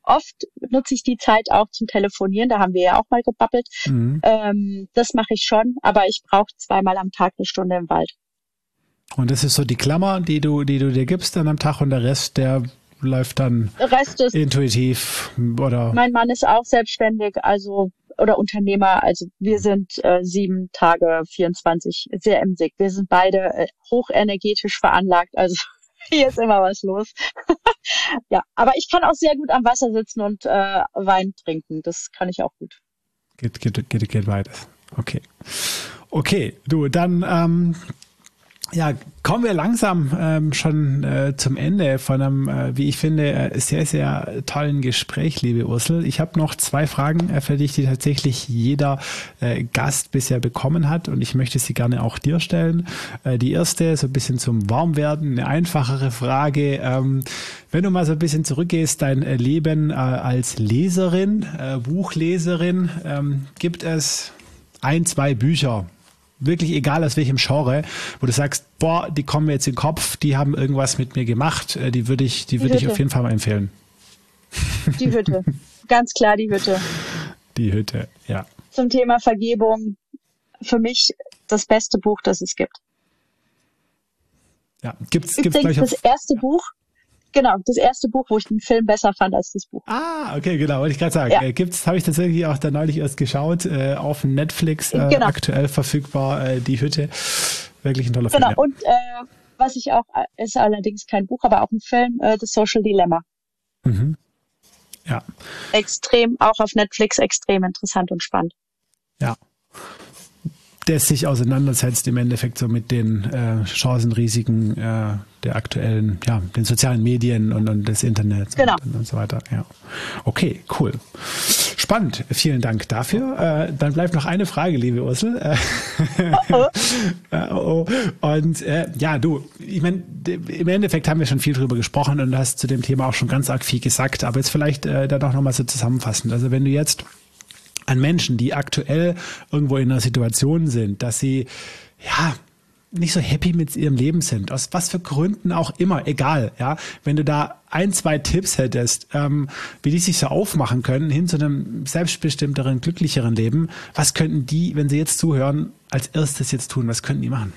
oft nutze ich die Zeit auch zum Telefonieren, da haben wir ja auch mal gebabbelt. Mhm. Ähm, das mache ich schon, aber ich brauche zweimal am Tag eine Stunde im Wald. Und das ist so die Klammer, die du, die du dir gibst dann am Tag, und der Rest, der läuft dann der Rest ist, intuitiv, oder? Mein Mann ist auch selbstständig, also oder Unternehmer, also wir sind äh, sieben Tage, vierundzwanzig, sehr emsig. Wir sind beide äh, hochenergetisch veranlagt, also hier ist immer was los. Ja, aber ich kann auch sehr gut am Wasser sitzen und äh, Wein trinken. Das kann ich auch gut. Geht, geht, geht, geht weiter. Okay. Okay, du, dann ähm, ja, kommen wir langsam ähm, schon äh, zum Ende von einem, äh, wie ich finde, äh, sehr, sehr tollen Gespräch, liebe Ursel. Ich habe noch zwei Fragen äh, für dich, die tatsächlich jeder äh, Gast bisher bekommen hat, und ich möchte sie gerne auch dir stellen. Äh, die erste, so ein bisschen zum Warmwerden, eine einfachere Frage. Ähm, wenn du mal so ein bisschen zurückgehst, dein äh, Leben äh, als Leserin, äh, Buchleserin, ähm, gibt es ein, zwei Bücher, wirklich egal aus welchem Genre, wo du sagst, boah, die kommen mir jetzt in den Kopf, die haben irgendwas mit mir gemacht, die würde ich, die, die würde ich auf jeden Fall mal empfehlen. Die Hütte, ganz klar die Hütte. Die Hütte, ja. Zum Thema Vergebung, für mich das beste Buch, das es gibt. Ja, gibt's, gibt's gleich das erste Buch, genau, das erste Buch, wo ich den Film besser fand als das Buch. Ah, okay, genau, wollte ich gerade sagen. Ja. Äh, gibt's, habe ich tatsächlich auch da neulich erst geschaut, äh, auf Netflix äh, genau. aktuell verfügbar, äh, die Hütte. Wirklich ein toller genau. Film. Genau, und äh, was ich auch, ist allerdings kein Buch, aber auch ein Film, äh, The Social Dilemma. Mhm. Ja. Extrem, auch auf Netflix, extrem interessant und spannend. Ja. Der sich auseinandersetzt im Endeffekt so mit den äh, Chancen, Risiken äh, der aktuellen, ja, den sozialen Medien und, und des Internets genau. und, und so weiter. Ja. Okay, cool. Spannend. Vielen Dank dafür. Äh, dann bleibt noch eine Frage, liebe Ursel. Äh, oh, oh. oh. Und äh, ja, du, ich meine, im Endeffekt haben wir schon viel drüber gesprochen und hast zu dem Thema auch schon ganz arg viel gesagt, aber jetzt vielleicht äh, dann auch nochmal so zusammenfassend. Also wenn du jetzt an Menschen, die aktuell irgendwo in einer Situation sind, dass sie, ja, nicht so happy mit ihrem Leben sind, aus was für Gründen auch immer, egal, ja, wenn du da ein, zwei Tipps hättest, ähm, wie die sich so aufmachen können hin zu einem selbstbestimmteren, glücklicheren Leben, was könnten die, wenn sie jetzt zuhören, als erstes jetzt tun, was könnten die machen?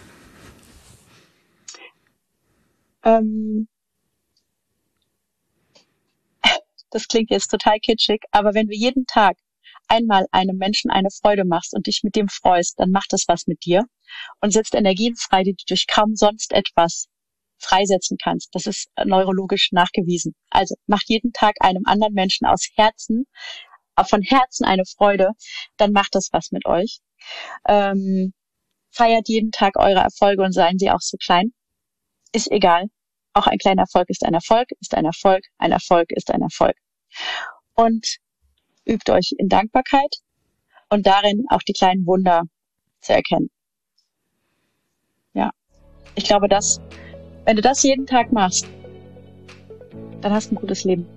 Ähm, das klingt jetzt total kitschig, aber wenn wir jeden Tag einmal einem Menschen eine Freude machst und dich mit dem freust, dann macht das was mit dir und setzt Energien frei, die du durch kaum sonst etwas freisetzen kannst. Das ist neurologisch nachgewiesen. Also macht jeden Tag einem anderen Menschen aus Herzen, von Herzen eine Freude, dann macht das was mit euch. Ähm, feiert jeden Tag eure Erfolge und seien sie auch so klein. Ist egal. Auch ein kleiner Erfolg ist ein Erfolg, ist ein Erfolg, ein Erfolg ist ein Erfolg. Und übt euch in Dankbarkeit und darin auch die kleinen Wunder zu erkennen. Ja, ich glaube, dass, wenn du das jeden Tag machst, dann hast du ein gutes Leben.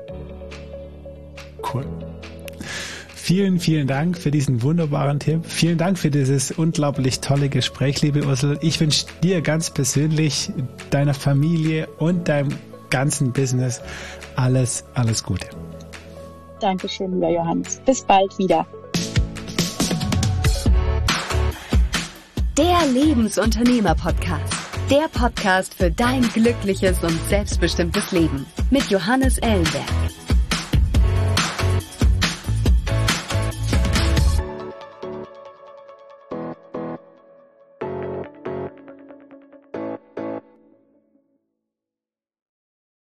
Cool. Vielen, vielen Dank für diesen wunderbaren Tipp. Vielen Dank für dieses unglaublich tolle Gespräch, liebe Ursel. Ich wünsche dir ganz persönlich, deiner Familie und deinem ganzen Business alles, alles Gute. Dankeschön, lieber Johannes. Bis bald wieder. Der Lebensunternehmer-Podcast. Der Podcast für dein glückliches und selbstbestimmtes Leben mit Johannes Ellenberg.